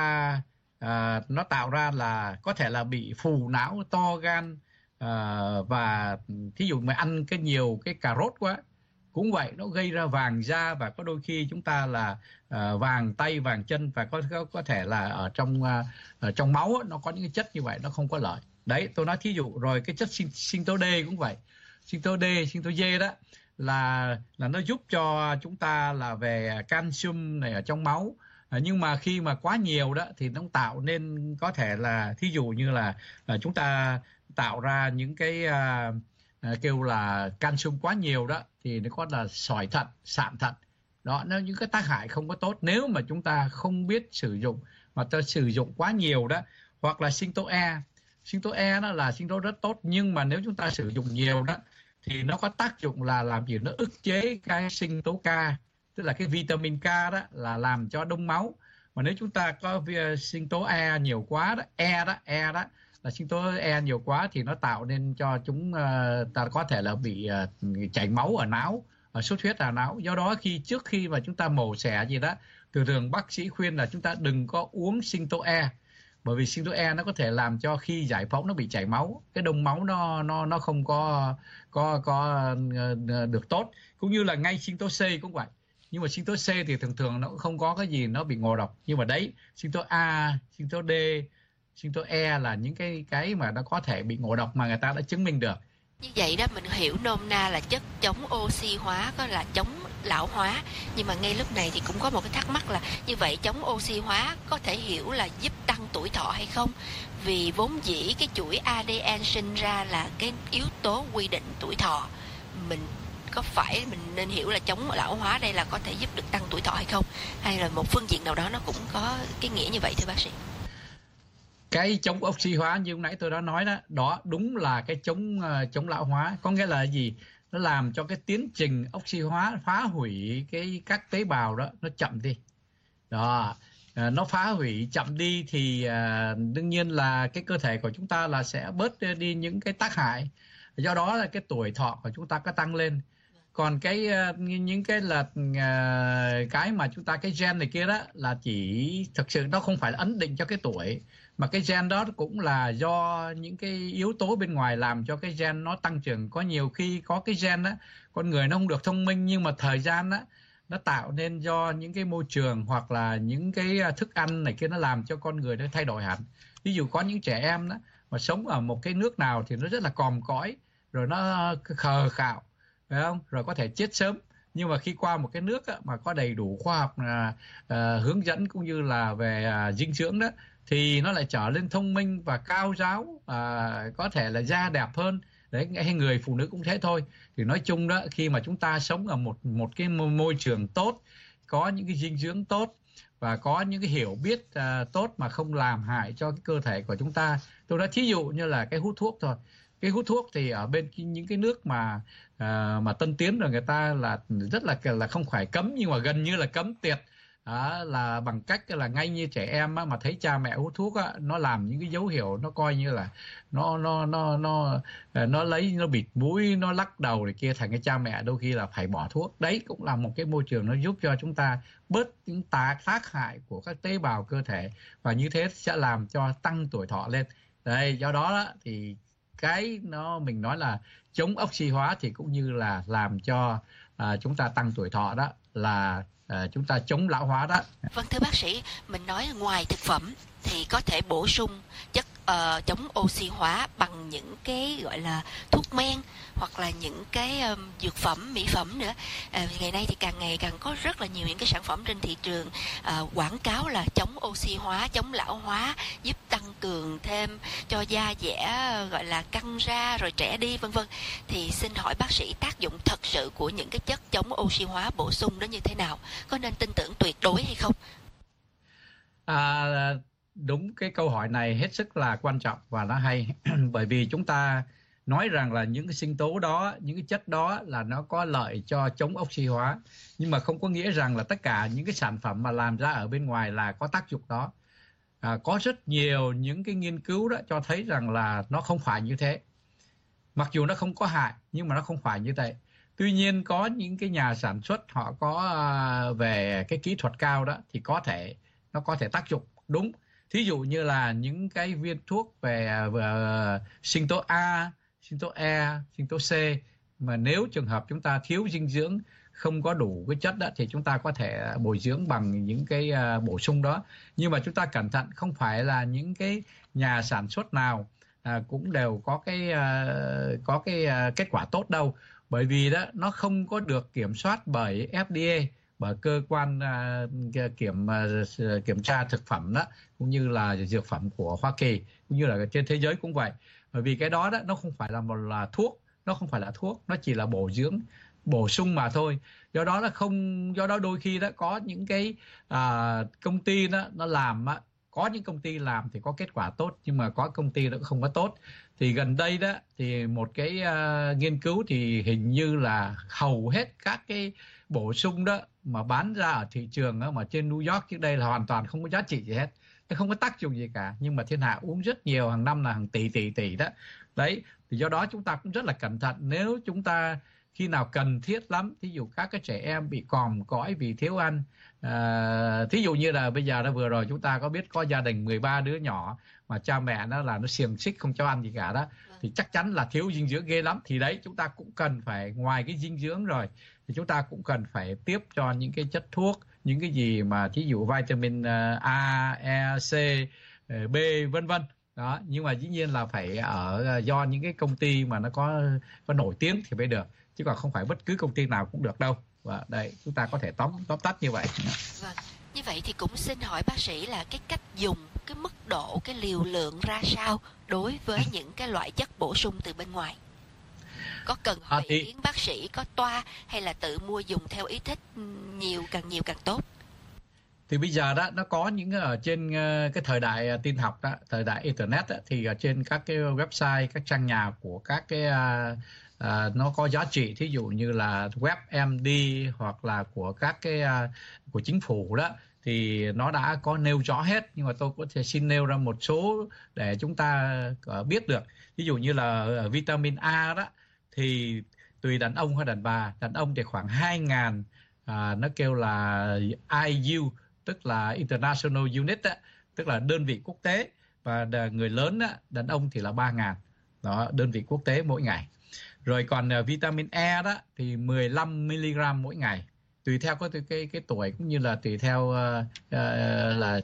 tạo ra là có thể là bị phù não, to gan, và thí dụ mà ăn nhiều cái cà rốt quá cũng vậy, nó gây ra vàng da, và có đôi khi chúng ta là vàng tay, vàng chân, và có thể là ở trong máu nó có những cái chất như vậy, nó không có lợi. Đấy, tôi nói thí dụ. Rồi cái chất sinh tố D cũng vậy. Sinh tố D, sinh tố D đó là nó giúp cho chúng ta là về canxi này ở trong máu. Nhưng mà khi mà quá nhiều đó thì nó tạo nên có thể là thí dụ như là chúng ta tạo ra những cái kêu là canxi quá nhiều đó, thì nó có là sỏi thận, sạm thận. Đó, nó những cái tác hại không có tốt nếu mà chúng ta không biết sử dụng, mà ta sử dụng quá nhiều đó. Hoặc là sinh tố E. Sinh tố E đó là sinh tố rất tốt, nhưng mà nếu chúng ta sử dụng nhiều đó thì nó có tác dụng là làm gì? Nó ức chế cái sinh tố K, tức là cái vitamin K đó, là làm cho đông máu. Mà nếu chúng ta có sinh tố E nhiều quá đó, E đó là sinh tố E nhiều quá thì nó tạo nên cho chúng ta có thể là bị chảy máu ở não, xuất huyết ở não. Do đó trước khi mà chúng ta mổ xẻ gì đó, thường bác sĩ khuyên là chúng ta đừng có uống sinh tố E, bởi vì sinh tố E nó có thể làm cho khi giải phóng nó bị chảy máu, cái đông máu nó không có được tốt. Cũng như là ngay sinh tố C cũng vậy. Nhưng mà sinh tố C thì thường nó cũng không có cái gì nó bị ngộ độc. Nhưng mà đấy, sinh tố A, sinh tố D, sinh tố E là những cái mà nó có thể bị ngộ độc mà người ta đã chứng minh được. Như vậy đó, mình hiểu nôm na là chất chống oxy hóa có là chống lão hóa. Nhưng mà ngay lúc này thì cũng có một cái thắc mắc là như vậy chống oxy hóa có thể hiểu là giúp tăng tuổi thọ hay không? Vì vốn dĩ cái chuỗi ADN sinh ra là cái yếu tố quy định tuổi thọ. Mình có phải mình nên hiểu là chống lão hóa đây là có thể giúp được tăng tuổi thọ hay không? Hay là một phương diện nào đó nó cũng có cái nghĩa như vậy thưa bác sĩ? Cái chống oxy hóa như lúc nãy tôi đã nói đó đúng là cái chống lão hóa. Có nghĩa là gì? Nó làm cho cái tiến trình oxy hóa phá hủy các tế bào đó nó chậm đi. Đó, nó phá hủy chậm đi thì đương nhiên là cái cơ thể của chúng ta là sẽ bớt đi những cái tác hại. Do đó là cái tuổi thọ của chúng ta có tăng lên. Còn những cái là cái mà chúng ta cái gen này kia đó là chỉ thực sự nó không phải là ấn định cho cái tuổi, mà cái gen đó cũng là do những cái yếu tố bên ngoài làm cho cái gen nó tăng trưởng. Có nhiều khi có cái gen đó con người nó không được thông minh, nhưng mà thời gian đó nó tạo nên do những cái môi trường hoặc là những cái thức ăn này kia nó làm cho con người nó thay đổi hẳn. Ví dụ có những trẻ em đó mà sống ở một cái nước nào thì nó rất là còm cõi, rồi nó khờ khạo, phải không? Rồi có thể chết sớm. Nhưng mà khi qua một cái nước mà có đầy đủ khoa học hướng dẫn cũng như là về dinh dưỡng đó, thì nó lại trở lên thông minh và cao ráo, có thể là da đẹp hơn. Đấy, hay người phụ nữ cũng thế thôi. Thì nói chung đó, khi mà chúng ta sống ở một cái môi trường tốt, có những cái dinh dưỡng tốt và có những cái hiểu biết tốt mà không làm hại cho cái cơ thể của chúng ta. Tôi nói thí dụ như là cái hút thuốc thôi. Cái hút thuốc thì ở bên những cái nước mà tân tiến rồi, người ta là rất là không phải cấm nhưng mà gần như là cấm tiệt. Là bằng cách là ngay như trẻ em mà thấy cha mẹ hút thuốc nó làm những cái dấu hiệu, nó coi như là nó lấy, nó bịt mũi, nó lắc đầu này kia, thành cái cha mẹ đôi khi là phải bỏ thuốc. Đấy cũng là một cái môi trường nó giúp cho chúng ta bớt những tác hại của các tế bào cơ thể, và như thế sẽ làm cho tăng tuổi thọ lên. Đây, do đó thì cái mình nói là chống oxy hóa thì cũng như là làm cho chúng ta tăng tuổi thọ, đó là chúng ta chống lão hóa đó. Vâng, thưa bác sĩ, mình nói ngoài thực phẩm thì có thể bổ sung chất chống oxy hóa bằng những cái gọi là thuốc men hoặc là những cái dược phẩm, mỹ phẩm nữa. Ngày nay thì càng ngày càng có rất là nhiều những cái sản phẩm trên thị trường quảng cáo là chống oxy hóa, chống lão hóa, giúp tăng cường thêm cho da dẻ gọi là căng ra rồi trẻ đi vân vân. Thì xin hỏi bác sĩ, tác dụng thật sự của những cái chất chống oxy hóa bổ sung đó như thế nào? Có nên tin tưởng tuyệt đối hay không? Đúng, cái câu hỏi này hết sức là quan trọng và nó hay. Bởi vì chúng ta nói rằng là những cái sinh tố đó, những cái chất đó là nó có lợi cho chống oxy hóa, nhưng mà không có nghĩa rằng là tất cả những cái sản phẩm mà làm ra ở bên ngoài là có tác dụng đó. Có rất nhiều những cái nghiên cứu đó cho thấy rằng là nó không phải như thế. Mặc dù nó không có hại nhưng mà nó không phải như thế. Tuy nhiên có những cái nhà sản xuất họ có về cái kỹ thuật cao đó thì nó có thể tác dụng đúng. Thí dụ như là những cái viên thuốc về sinh tố A, sinh tố E, sinh tố C, mà nếu trường hợp chúng ta thiếu dinh dưỡng, không có đủ cái chất đó, thì chúng ta có thể bồi dưỡng bằng những cái bổ sung đó. Nhưng mà chúng ta cẩn thận, không phải là những cái nhà sản xuất nào cũng đều có cái kết quả tốt đâu. Bởi vì đó nó không có được kiểm soát bởi FDA, bởi cơ quan kiểm tra thực phẩm đó, cũng như là dược phẩm của Hoa Kỳ, cũng như là trên thế giới cũng vậy. Bởi vì cái đó nó không phải là thuốc, nó chỉ là bổ sung mà thôi. Do đó đôi khi đó có những cái công ty đó nó làm có những công ty làm thì có kết quả tốt, nhưng mà có công ty nó không có tốt. Thì gần đây đó thì một cái nghiên cứu thì hình như là hầu hết các cái bổ sung đó mà bán ra ở thị trường đó, mà trên New York trước đây là hoàn toàn không có giá trị gì hết, nó không có tác dụng gì cả, nhưng mà thiên hạ uống rất nhiều, hàng năm là hàng tỷ đó. Đấy, thì do đó chúng ta cũng rất là cẩn thận. Nếu chúng ta khi nào cần thiết lắm, thí dụ các cái trẻ em bị còm cõi vì thiếu ăn, thí dụ như là bây giờ vừa rồi chúng ta có biết có gia đình 13 đứa nhỏ mà cha mẹ nó xiềng xích không cho ăn gì cả đó, thì chắc chắn là thiếu dinh dưỡng ghê lắm. Thì đấy, chúng ta cũng cần phải, ngoài cái dinh dưỡng rồi thì chúng ta cũng cần phải tiếp cho những cái chất thuốc, những cái gì mà thí dụ vitamin A, E, C, B vân vân đó. Nhưng mà dĩ nhiên là phải do những cái công ty mà nó có nổi tiếng thì mới được, chứ còn không phải bất cứ công ty nào cũng được đâu. Và đây, chúng ta có thể tóm tắt như vậy. Vâng, như vậy thì cũng xin hỏi bác sĩ là cái cách dùng, cái mức độ, cái liều lượng ra sao đối với những cái loại chất bổ sung từ bên ngoài? Có cần hỏi ý kiến bác sĩ, có toa hay là tự mua dùng theo ý thích, nhiều càng tốt? Thì bây giờ đó nó có những ở trên cái thời đại tin học đó, thời đại internet đó, thì ở trên các cái website, các trang nhà của các cái nó có giá trị, thí dụ như là WebMD hoặc là của các cái của chính phủ đó, thì nó đã có nêu rõ hết. Nhưng mà tôi có thể xin nêu ra một số để chúng ta biết được. Ví dụ như là vitamin A đó thì tùy đàn ông hay đàn bà. Đàn ông thì khoảng 2.000 nó kêu là IU, tức là International Unit đó, tức là đơn vị quốc tế. Và người lớn đó, đàn ông thì là 3.000 đó, đơn vị quốc tế mỗi ngày. Rồi còn vitamin E đó thì 15 mg mỗi ngày, tùy theo cái tuổi cũng như là tùy theo là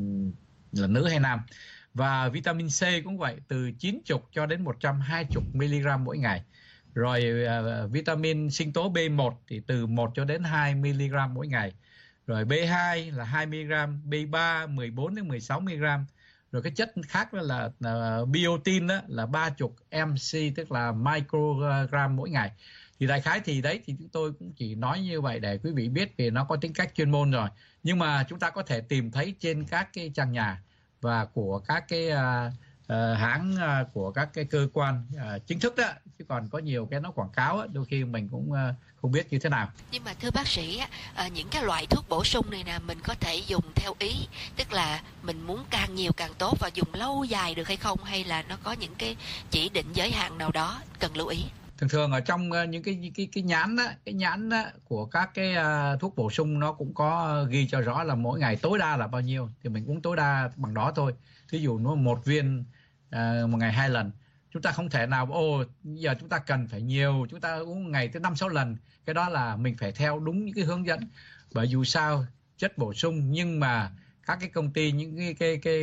nữ hay nam. Và vitamin C cũng vậy, từ 90 cho đến 120 mg mỗi ngày. Rồi vitamin sinh tố B1 thì từ 1 cho đến 2 mg mỗi ngày. Rồi B2 là 2 mg, B3 14 đến 16 mg. Rồi cái chất khác đó là biotin đó là 30 mc, tức là microgram mỗi ngày. Thì đại khái thì đấy thì chúng tôi cũng chỉ nói như vậy để quý vị biết, vì nó có tính cách chuyên môn rồi. Nhưng mà chúng ta có thể tìm thấy trên các cái trang nhà và của các cái hãng, của các cái cơ quan chính thức đó, chứ còn có nhiều cái nó quảng cáo á, đôi khi mình cũng không biết như thế nào. Nhưng mà thưa bác sĩ, những cái loại thuốc bổ sung này nè mình có thể dùng theo ý, tức là mình muốn càng nhiều càng tốt và dùng lâu dài được hay không, hay là nó có những cái chỉ định giới hạn nào đó cần lưu ý? Thường ở trong những cái nhãn á, của các cái thuốc bổ sung nó cũng có ghi cho rõ là mỗi ngày tối đa là bao nhiêu, thì mình uống tối đa bằng đó thôi. Thí dụ nó 1 viên một ngày 2 lần, chúng ta không thể nào giờ chúng ta cần phải nhiều, chúng ta uống ngày tới 5-6 lần. Cái đó là mình phải theo đúng những cái hướng dẫn, bởi dù sao chất bổ sung, nhưng mà các cái công ty, những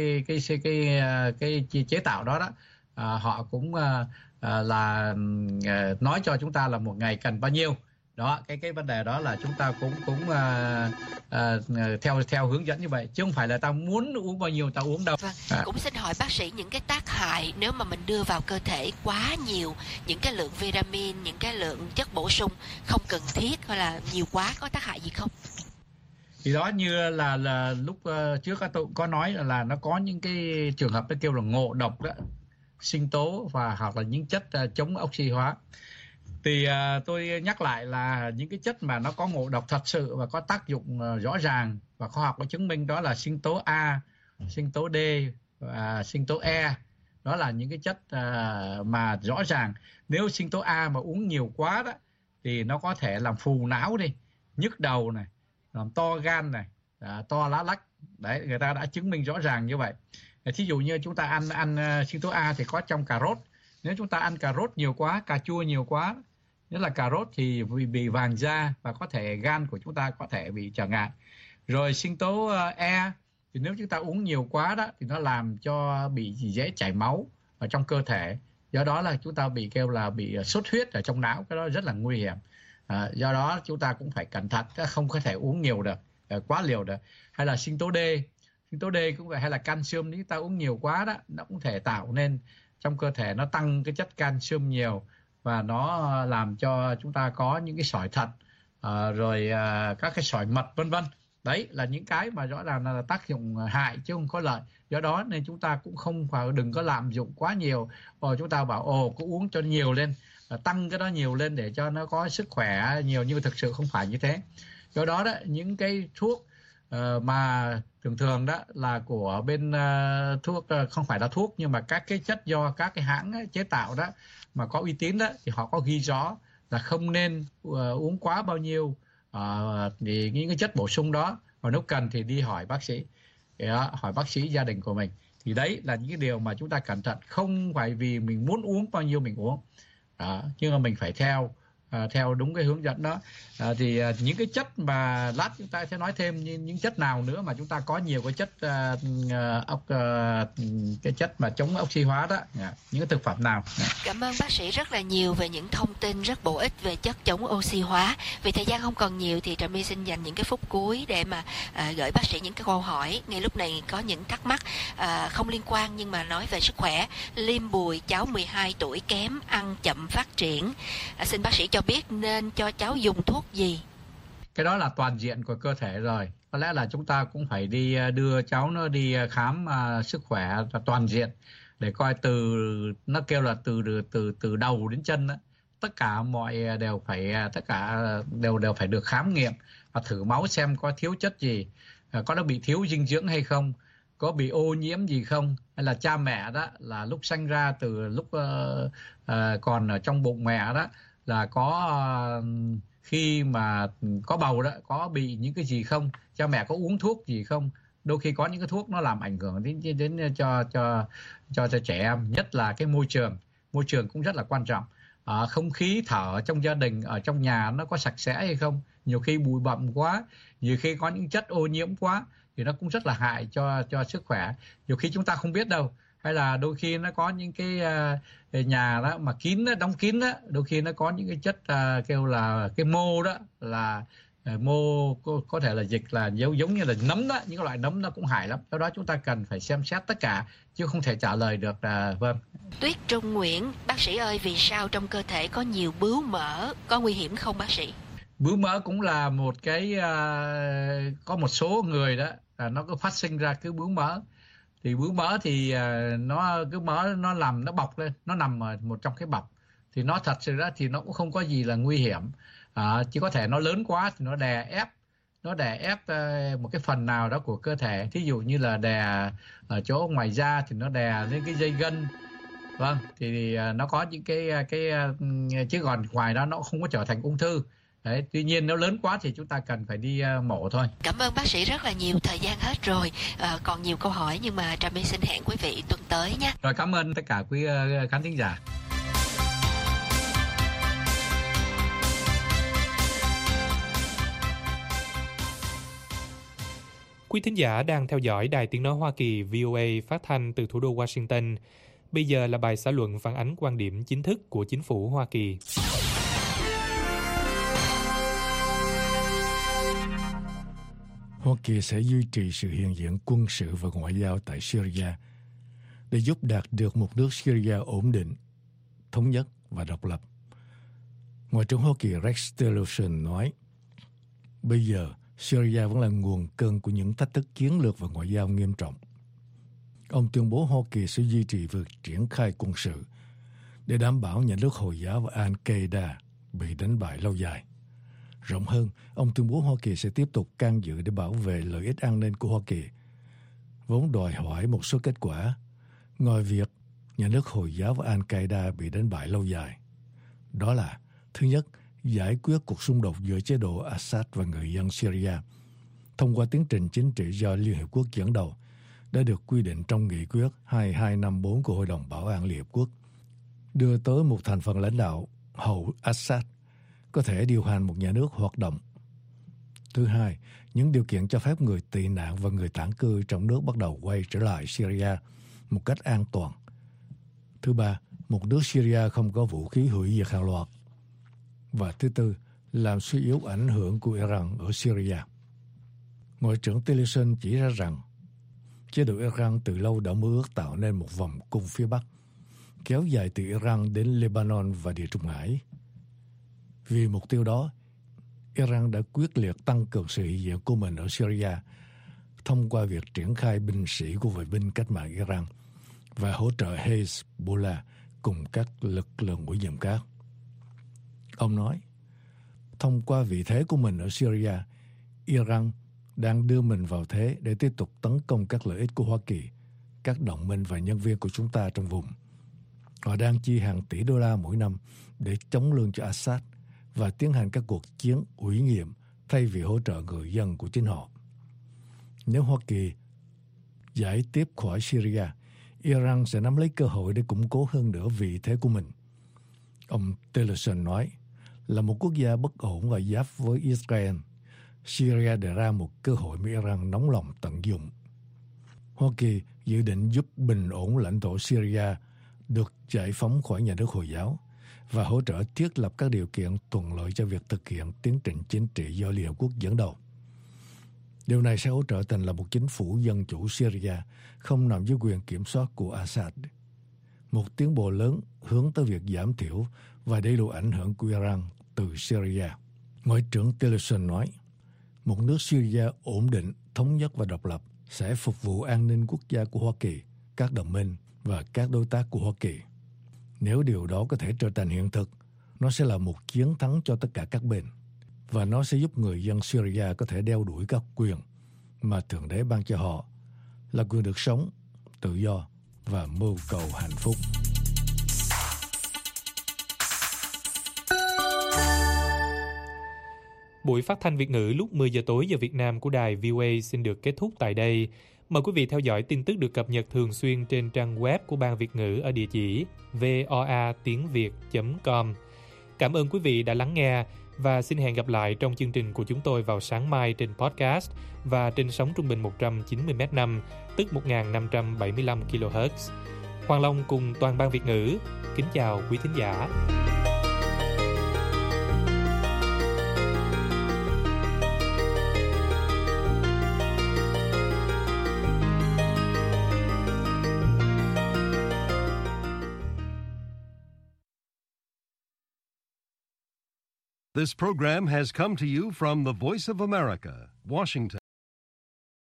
cái chế tạo đó họ cũng là nói cho chúng ta là một ngày cần bao nhiêu. Đó, cái vấn đề đó là chúng ta cũng theo hướng dẫn như vậy, chứ không phải là ta muốn uống bao nhiêu ta uống đâu. Vâng, cũng xin hỏi bác sĩ những cái tác hại nếu mà mình đưa vào cơ thể quá nhiều những cái lượng vitamin, những cái lượng chất bổ sung không cần thiết, hay là nhiều quá có tác hại gì không? Thì đó, như là lúc trước tôi có nói là nó có những cái trường hợp nó kêu là ngộ độc đó, sinh tố và hoặc là những chất chống oxy hóa. Thì tôi nhắc lại là những cái chất mà nó có ngộ độc thật sự và có tác dụng rõ ràng và khoa học có chứng minh, đó là sinh tố A, sinh tố D và sinh tố E. Đó là những cái chất mà rõ ràng nếu sinh tố A mà uống nhiều quá đó thì nó có thể làm phù não đi, nhức đầu này, làm to gan này, to lá lách. Đấy, người ta đã chứng minh rõ ràng như vậy. Thí dụ như chúng ta ăn sinh tố A thì có trong cà rốt. Nếu chúng ta ăn cà rốt nhiều quá, cà chua nhiều quá, nhất là cà rốt thì bị vàng da và có thể gan của chúng ta có thể bị trở ngại. Rồi sinh tố E thì nếu chúng ta uống nhiều quá đó thì nó làm cho bị dễ chảy máu ở trong cơ thể. Do đó là chúng ta bị sốt huyết ở trong não, cái đó rất là nguy hiểm. Do đó chúng ta cũng phải cẩn thận, không có thể uống nhiều được, quá liều được. Hay là sinh tố D cũng vậy, hay là canxi, nếu ta uống nhiều quá đó nó cũng thể tạo nên trong cơ thể nó tăng cái chất canxi nhiều và nó làm cho chúng ta có những cái sỏi thận, rồi các cái sỏi mật vân vân. Đấy là những cái mà rõ ràng là tác dụng hại chứ không có lợi. Do đó nên chúng ta cũng đừng có lạm dụng quá nhiều. Chúng ta bảo cứ uống cho nhiều lên, tăng cái đó nhiều lên để cho nó có sức khỏe nhiều, nhưng thực sự không phải như thế. Do đó những cái thuốc mà thường đó là của bên thuốc, không phải là thuốc nhưng mà các cái chất do các cái hãng chế tạo đó mà có uy tín đó, thì họ có ghi rõ là không nên uống quá bao nhiêu thì những cái chất bổ sung đó. Và nếu cần thì đi hỏi bác sĩ, hỏi bác sĩ gia đình của mình. Thì đấy là những cái điều mà chúng ta cẩn thận, không phải vì mình muốn uống bao nhiêu mình uống, nhưng mà mình phải theo đúng cái hướng dẫn đó. Thì những cái chất mà lát chúng ta sẽ nói thêm những chất nào nữa mà chúng ta có nhiều cái chất cái chất mà chống oxy hóa đó, những cái thực phẩm nào. Cảm ơn bác sĩ rất là nhiều về những thông tin rất bổ ích về chất chống oxy hóa. Vì thời gian không còn nhiều thì Trà My xin dành những cái phút cuối để mà gửi bác sĩ những cái câu hỏi. Ngay lúc này có những thắc mắc không liên quan nhưng mà nói về sức khỏe. Liêm Bùi, cháu 12 tuổi kém, ăn chậm phát triển. Xin bác sĩ cho biết nên cho cháu dùng thuốc gì? Cái đó là toàn diện của cơ thể rồi. Có lẽ là chúng ta cũng phải đưa cháu nó đi khám sức khỏe toàn diện để coi nó kêu là từ đầu đến chân đó. Tất cả đều phải được khám nghiệm và thử máu xem có thiếu chất gì, có nó bị thiếu dinh dưỡng hay không, có bị ô nhiễm gì không, hay là cha mẹ đó là lúc sanh ra từ lúc còn ở trong bụng mẹ đó là có khi mà có bầu đó có bị những cái gì không, cha mẹ có uống thuốc gì không. Đôi khi có những cái thuốc nó làm ảnh hưởng đến cho trẻ em, nhất là cái môi trường cũng rất là quan trọng. Không khí thở trong gia đình, ở trong nhà nó có sạch sẽ hay không. Nhiều khi bụi bặm quá, nhiều khi có những chất ô nhiễm quá thì nó cũng rất là hại cho sức khỏe. Nhiều khi chúng ta không biết đâu. Hay là đôi khi nó có những cái nhà đó mà đóng kín đó, đôi khi nó có những cái chất kêu là cái mô đó là mô có thể là dịch là giống như là nấm đó, những loại nấm nó cũng hại lắm. Do đó chúng ta cần phải xem xét tất cả chứ không thể trả lời được vâng. Tuyết Trung Nguyễn, bác sĩ ơi, vì sao trong cơ thể có nhiều bướu mỡ, có nguy hiểm không bác sĩ? Bướu mỡ cũng là một cái có một số người đó nó cứ phát sinh ra cái bướu mỡ. Thì bướu mỡ thì cái mỡ nó bọc lên, nó nằm ở một trong cái bọc. Thì nó thật sự ra thì nó cũng không có gì là nguy hiểm. Chỉ có thể nó lớn quá thì nó đè ép một cái phần nào đó của cơ thể. Thí dụ như là đè ở chỗ ngoài da thì nó đè lên cái dây gân. Vâng, thì nó có những cái chứ còn ngoài đó nó không có trở thành ung thư. Đấy, tuy nhiên nếu lớn quá thì chúng ta cần phải đi mổ thôi. Cảm ơn bác sĩ rất là nhiều, thời gian hết rồi. Còn nhiều câu hỏi nhưng mà Trà My xin hẹn quý vị tuần tới nhé. Rồi, cảm ơn tất cả quý khán thính giả. Quý thính giả đang theo dõi Đài Tiếng Nói Hoa Kỳ VOA phát thanh từ thủ đô Washington. Bây giờ là bài xã luận phản ánh quan điểm chính thức của chính phủ Hoa Kỳ. Hoa Kỳ sẽ duy trì sự hiện diện quân sự và ngoại giao tại Syria để giúp đạt được một nước Syria ổn định, thống nhất và độc lập. Ngoại trưởng Hoa Kỳ Rex Tillerson nói, bây giờ Syria vẫn là nguồn cơn của những thách thức chiến lược và ngoại giao nghiêm trọng. Ông tuyên bố Hoa Kỳ sẽ duy trì việc triển khai quân sự để đảm bảo nhà nước Hồi giáo và Al-Qaeda bị đánh bại lâu dài. Rộng hơn, ông tuyên bố Hoa Kỳ sẽ tiếp tục can dự để bảo vệ lợi ích an ninh của Hoa Kỳ, vốn đòi hỏi một số kết quả, ngoài việc nhà nước Hồi giáo và Al-Qaeda bị đánh bại lâu dài. Đó là, thứ nhất, giải quyết cuộc xung đột giữa chế độ Assad và người dân Syria thông qua tiến trình chính trị do Liên Hiệp Quốc dẫn đầu, đã được quy định trong nghị quyết 2254 của Hội đồng Bảo an Liên Hiệp Quốc, đưa tới một thành phần lãnh đạo hậu Assad có thể điều hành một nhà nước hoạt động. Thứ hai, những điều kiện cho phép người tị nạn và người tản cư trong nước bắt đầu quay trở lại Syria một cách an toàn. Thứ ba, một nước Syria không có vũ khí hủy diệt hàng loạt. Và thứ tư, làm suy yếu ảnh hưởng của Iran ở Syria. Ngoại trưởng Tillerson chỉ ra rằng chế độ Iran từ lâu đã mơ ước tạo nên một vòng cung phía Bắc, kéo dài từ Iran đến Lebanon và Địa Trung Hải. Vì mục tiêu đó, Iran đã quyết liệt tăng cường sự hiện diện của mình ở Syria thông qua việc triển khai binh sĩ của vệ binh cách mạng Iran và hỗ trợ Hezbollah cùng các lực lượng bổ nhiệm khác. Ông nói, thông qua vị thế của mình ở Syria, Iran đang đưa mình vào thế để tiếp tục tấn công các lợi ích của Hoa Kỳ, các đồng minh và nhân viên của chúng ta trong vùng. Họ đang chi hàng tỷ đô la mỗi năm để chống lương cho Assad và tiến hành các cuộc chiến ủy nhiệm thay vì hỗ trợ người dân của chính họ. Nếu Hoa Kỳ giải tiếp khỏi Syria, Iran sẽ nắm lấy cơ hội để củng cố hơn nữa vị thế của mình. Ông Tillerson nói, là một quốc gia bất ổn và giáp với Israel, Syria đề ra một cơ hội mà Iran nóng lòng tận dụng. Hoa Kỳ dự định giúp bình ổn lãnh thổ Syria được giải phóng khỏi nhà nước Hồi giáo và hỗ trợ thiết lập các điều kiện thuận lợi cho việc thực hiện tiến trình chính trị do Liên Hợp Quốc dẫn đầu. Điều này sẽ hỗ trợ thành lập một chính phủ dân chủ Syria không nằm dưới quyền kiểm soát của Assad. Một tiến bộ lớn hướng tới việc giảm thiểu và đẩy lùi ảnh hưởng của Iran từ Syria. Ngoại trưởng Tillerson nói, một nước Syria ổn định, thống nhất và độc lập sẽ phục vụ an ninh quốc gia của Hoa Kỳ, các đồng minh và các đối tác của Hoa Kỳ. Nếu điều đó có thể trở thành hiện thực, nó sẽ là một chiến thắng cho tất cả các bên, và nó sẽ giúp người dân Syria có thể đeo đuổi các quyền mà Thượng Đế ban cho họ, là quyền được sống, tự do và mưu cầu hạnh phúc. Buổi phát thanh Việt ngữ lúc 10 giờ tối giờ Việt Nam của đài VOA xin được kết thúc tại đây. Mời quý vị theo dõi tin tức được cập nhật thường xuyên trên trang web của Ban Việt ngữ ở địa chỉ voatiengviet.com. Cảm ơn quý vị đã lắng nghe và xin hẹn gặp lại trong chương trình của chúng tôi vào sáng mai trên podcast và trên sóng trung bình 190 M5, tức 1575 kHz. Hoàng Long cùng toàn Ban Việt ngữ kính chào quý thính giả. This program has come to you from the Voice of America, Washington.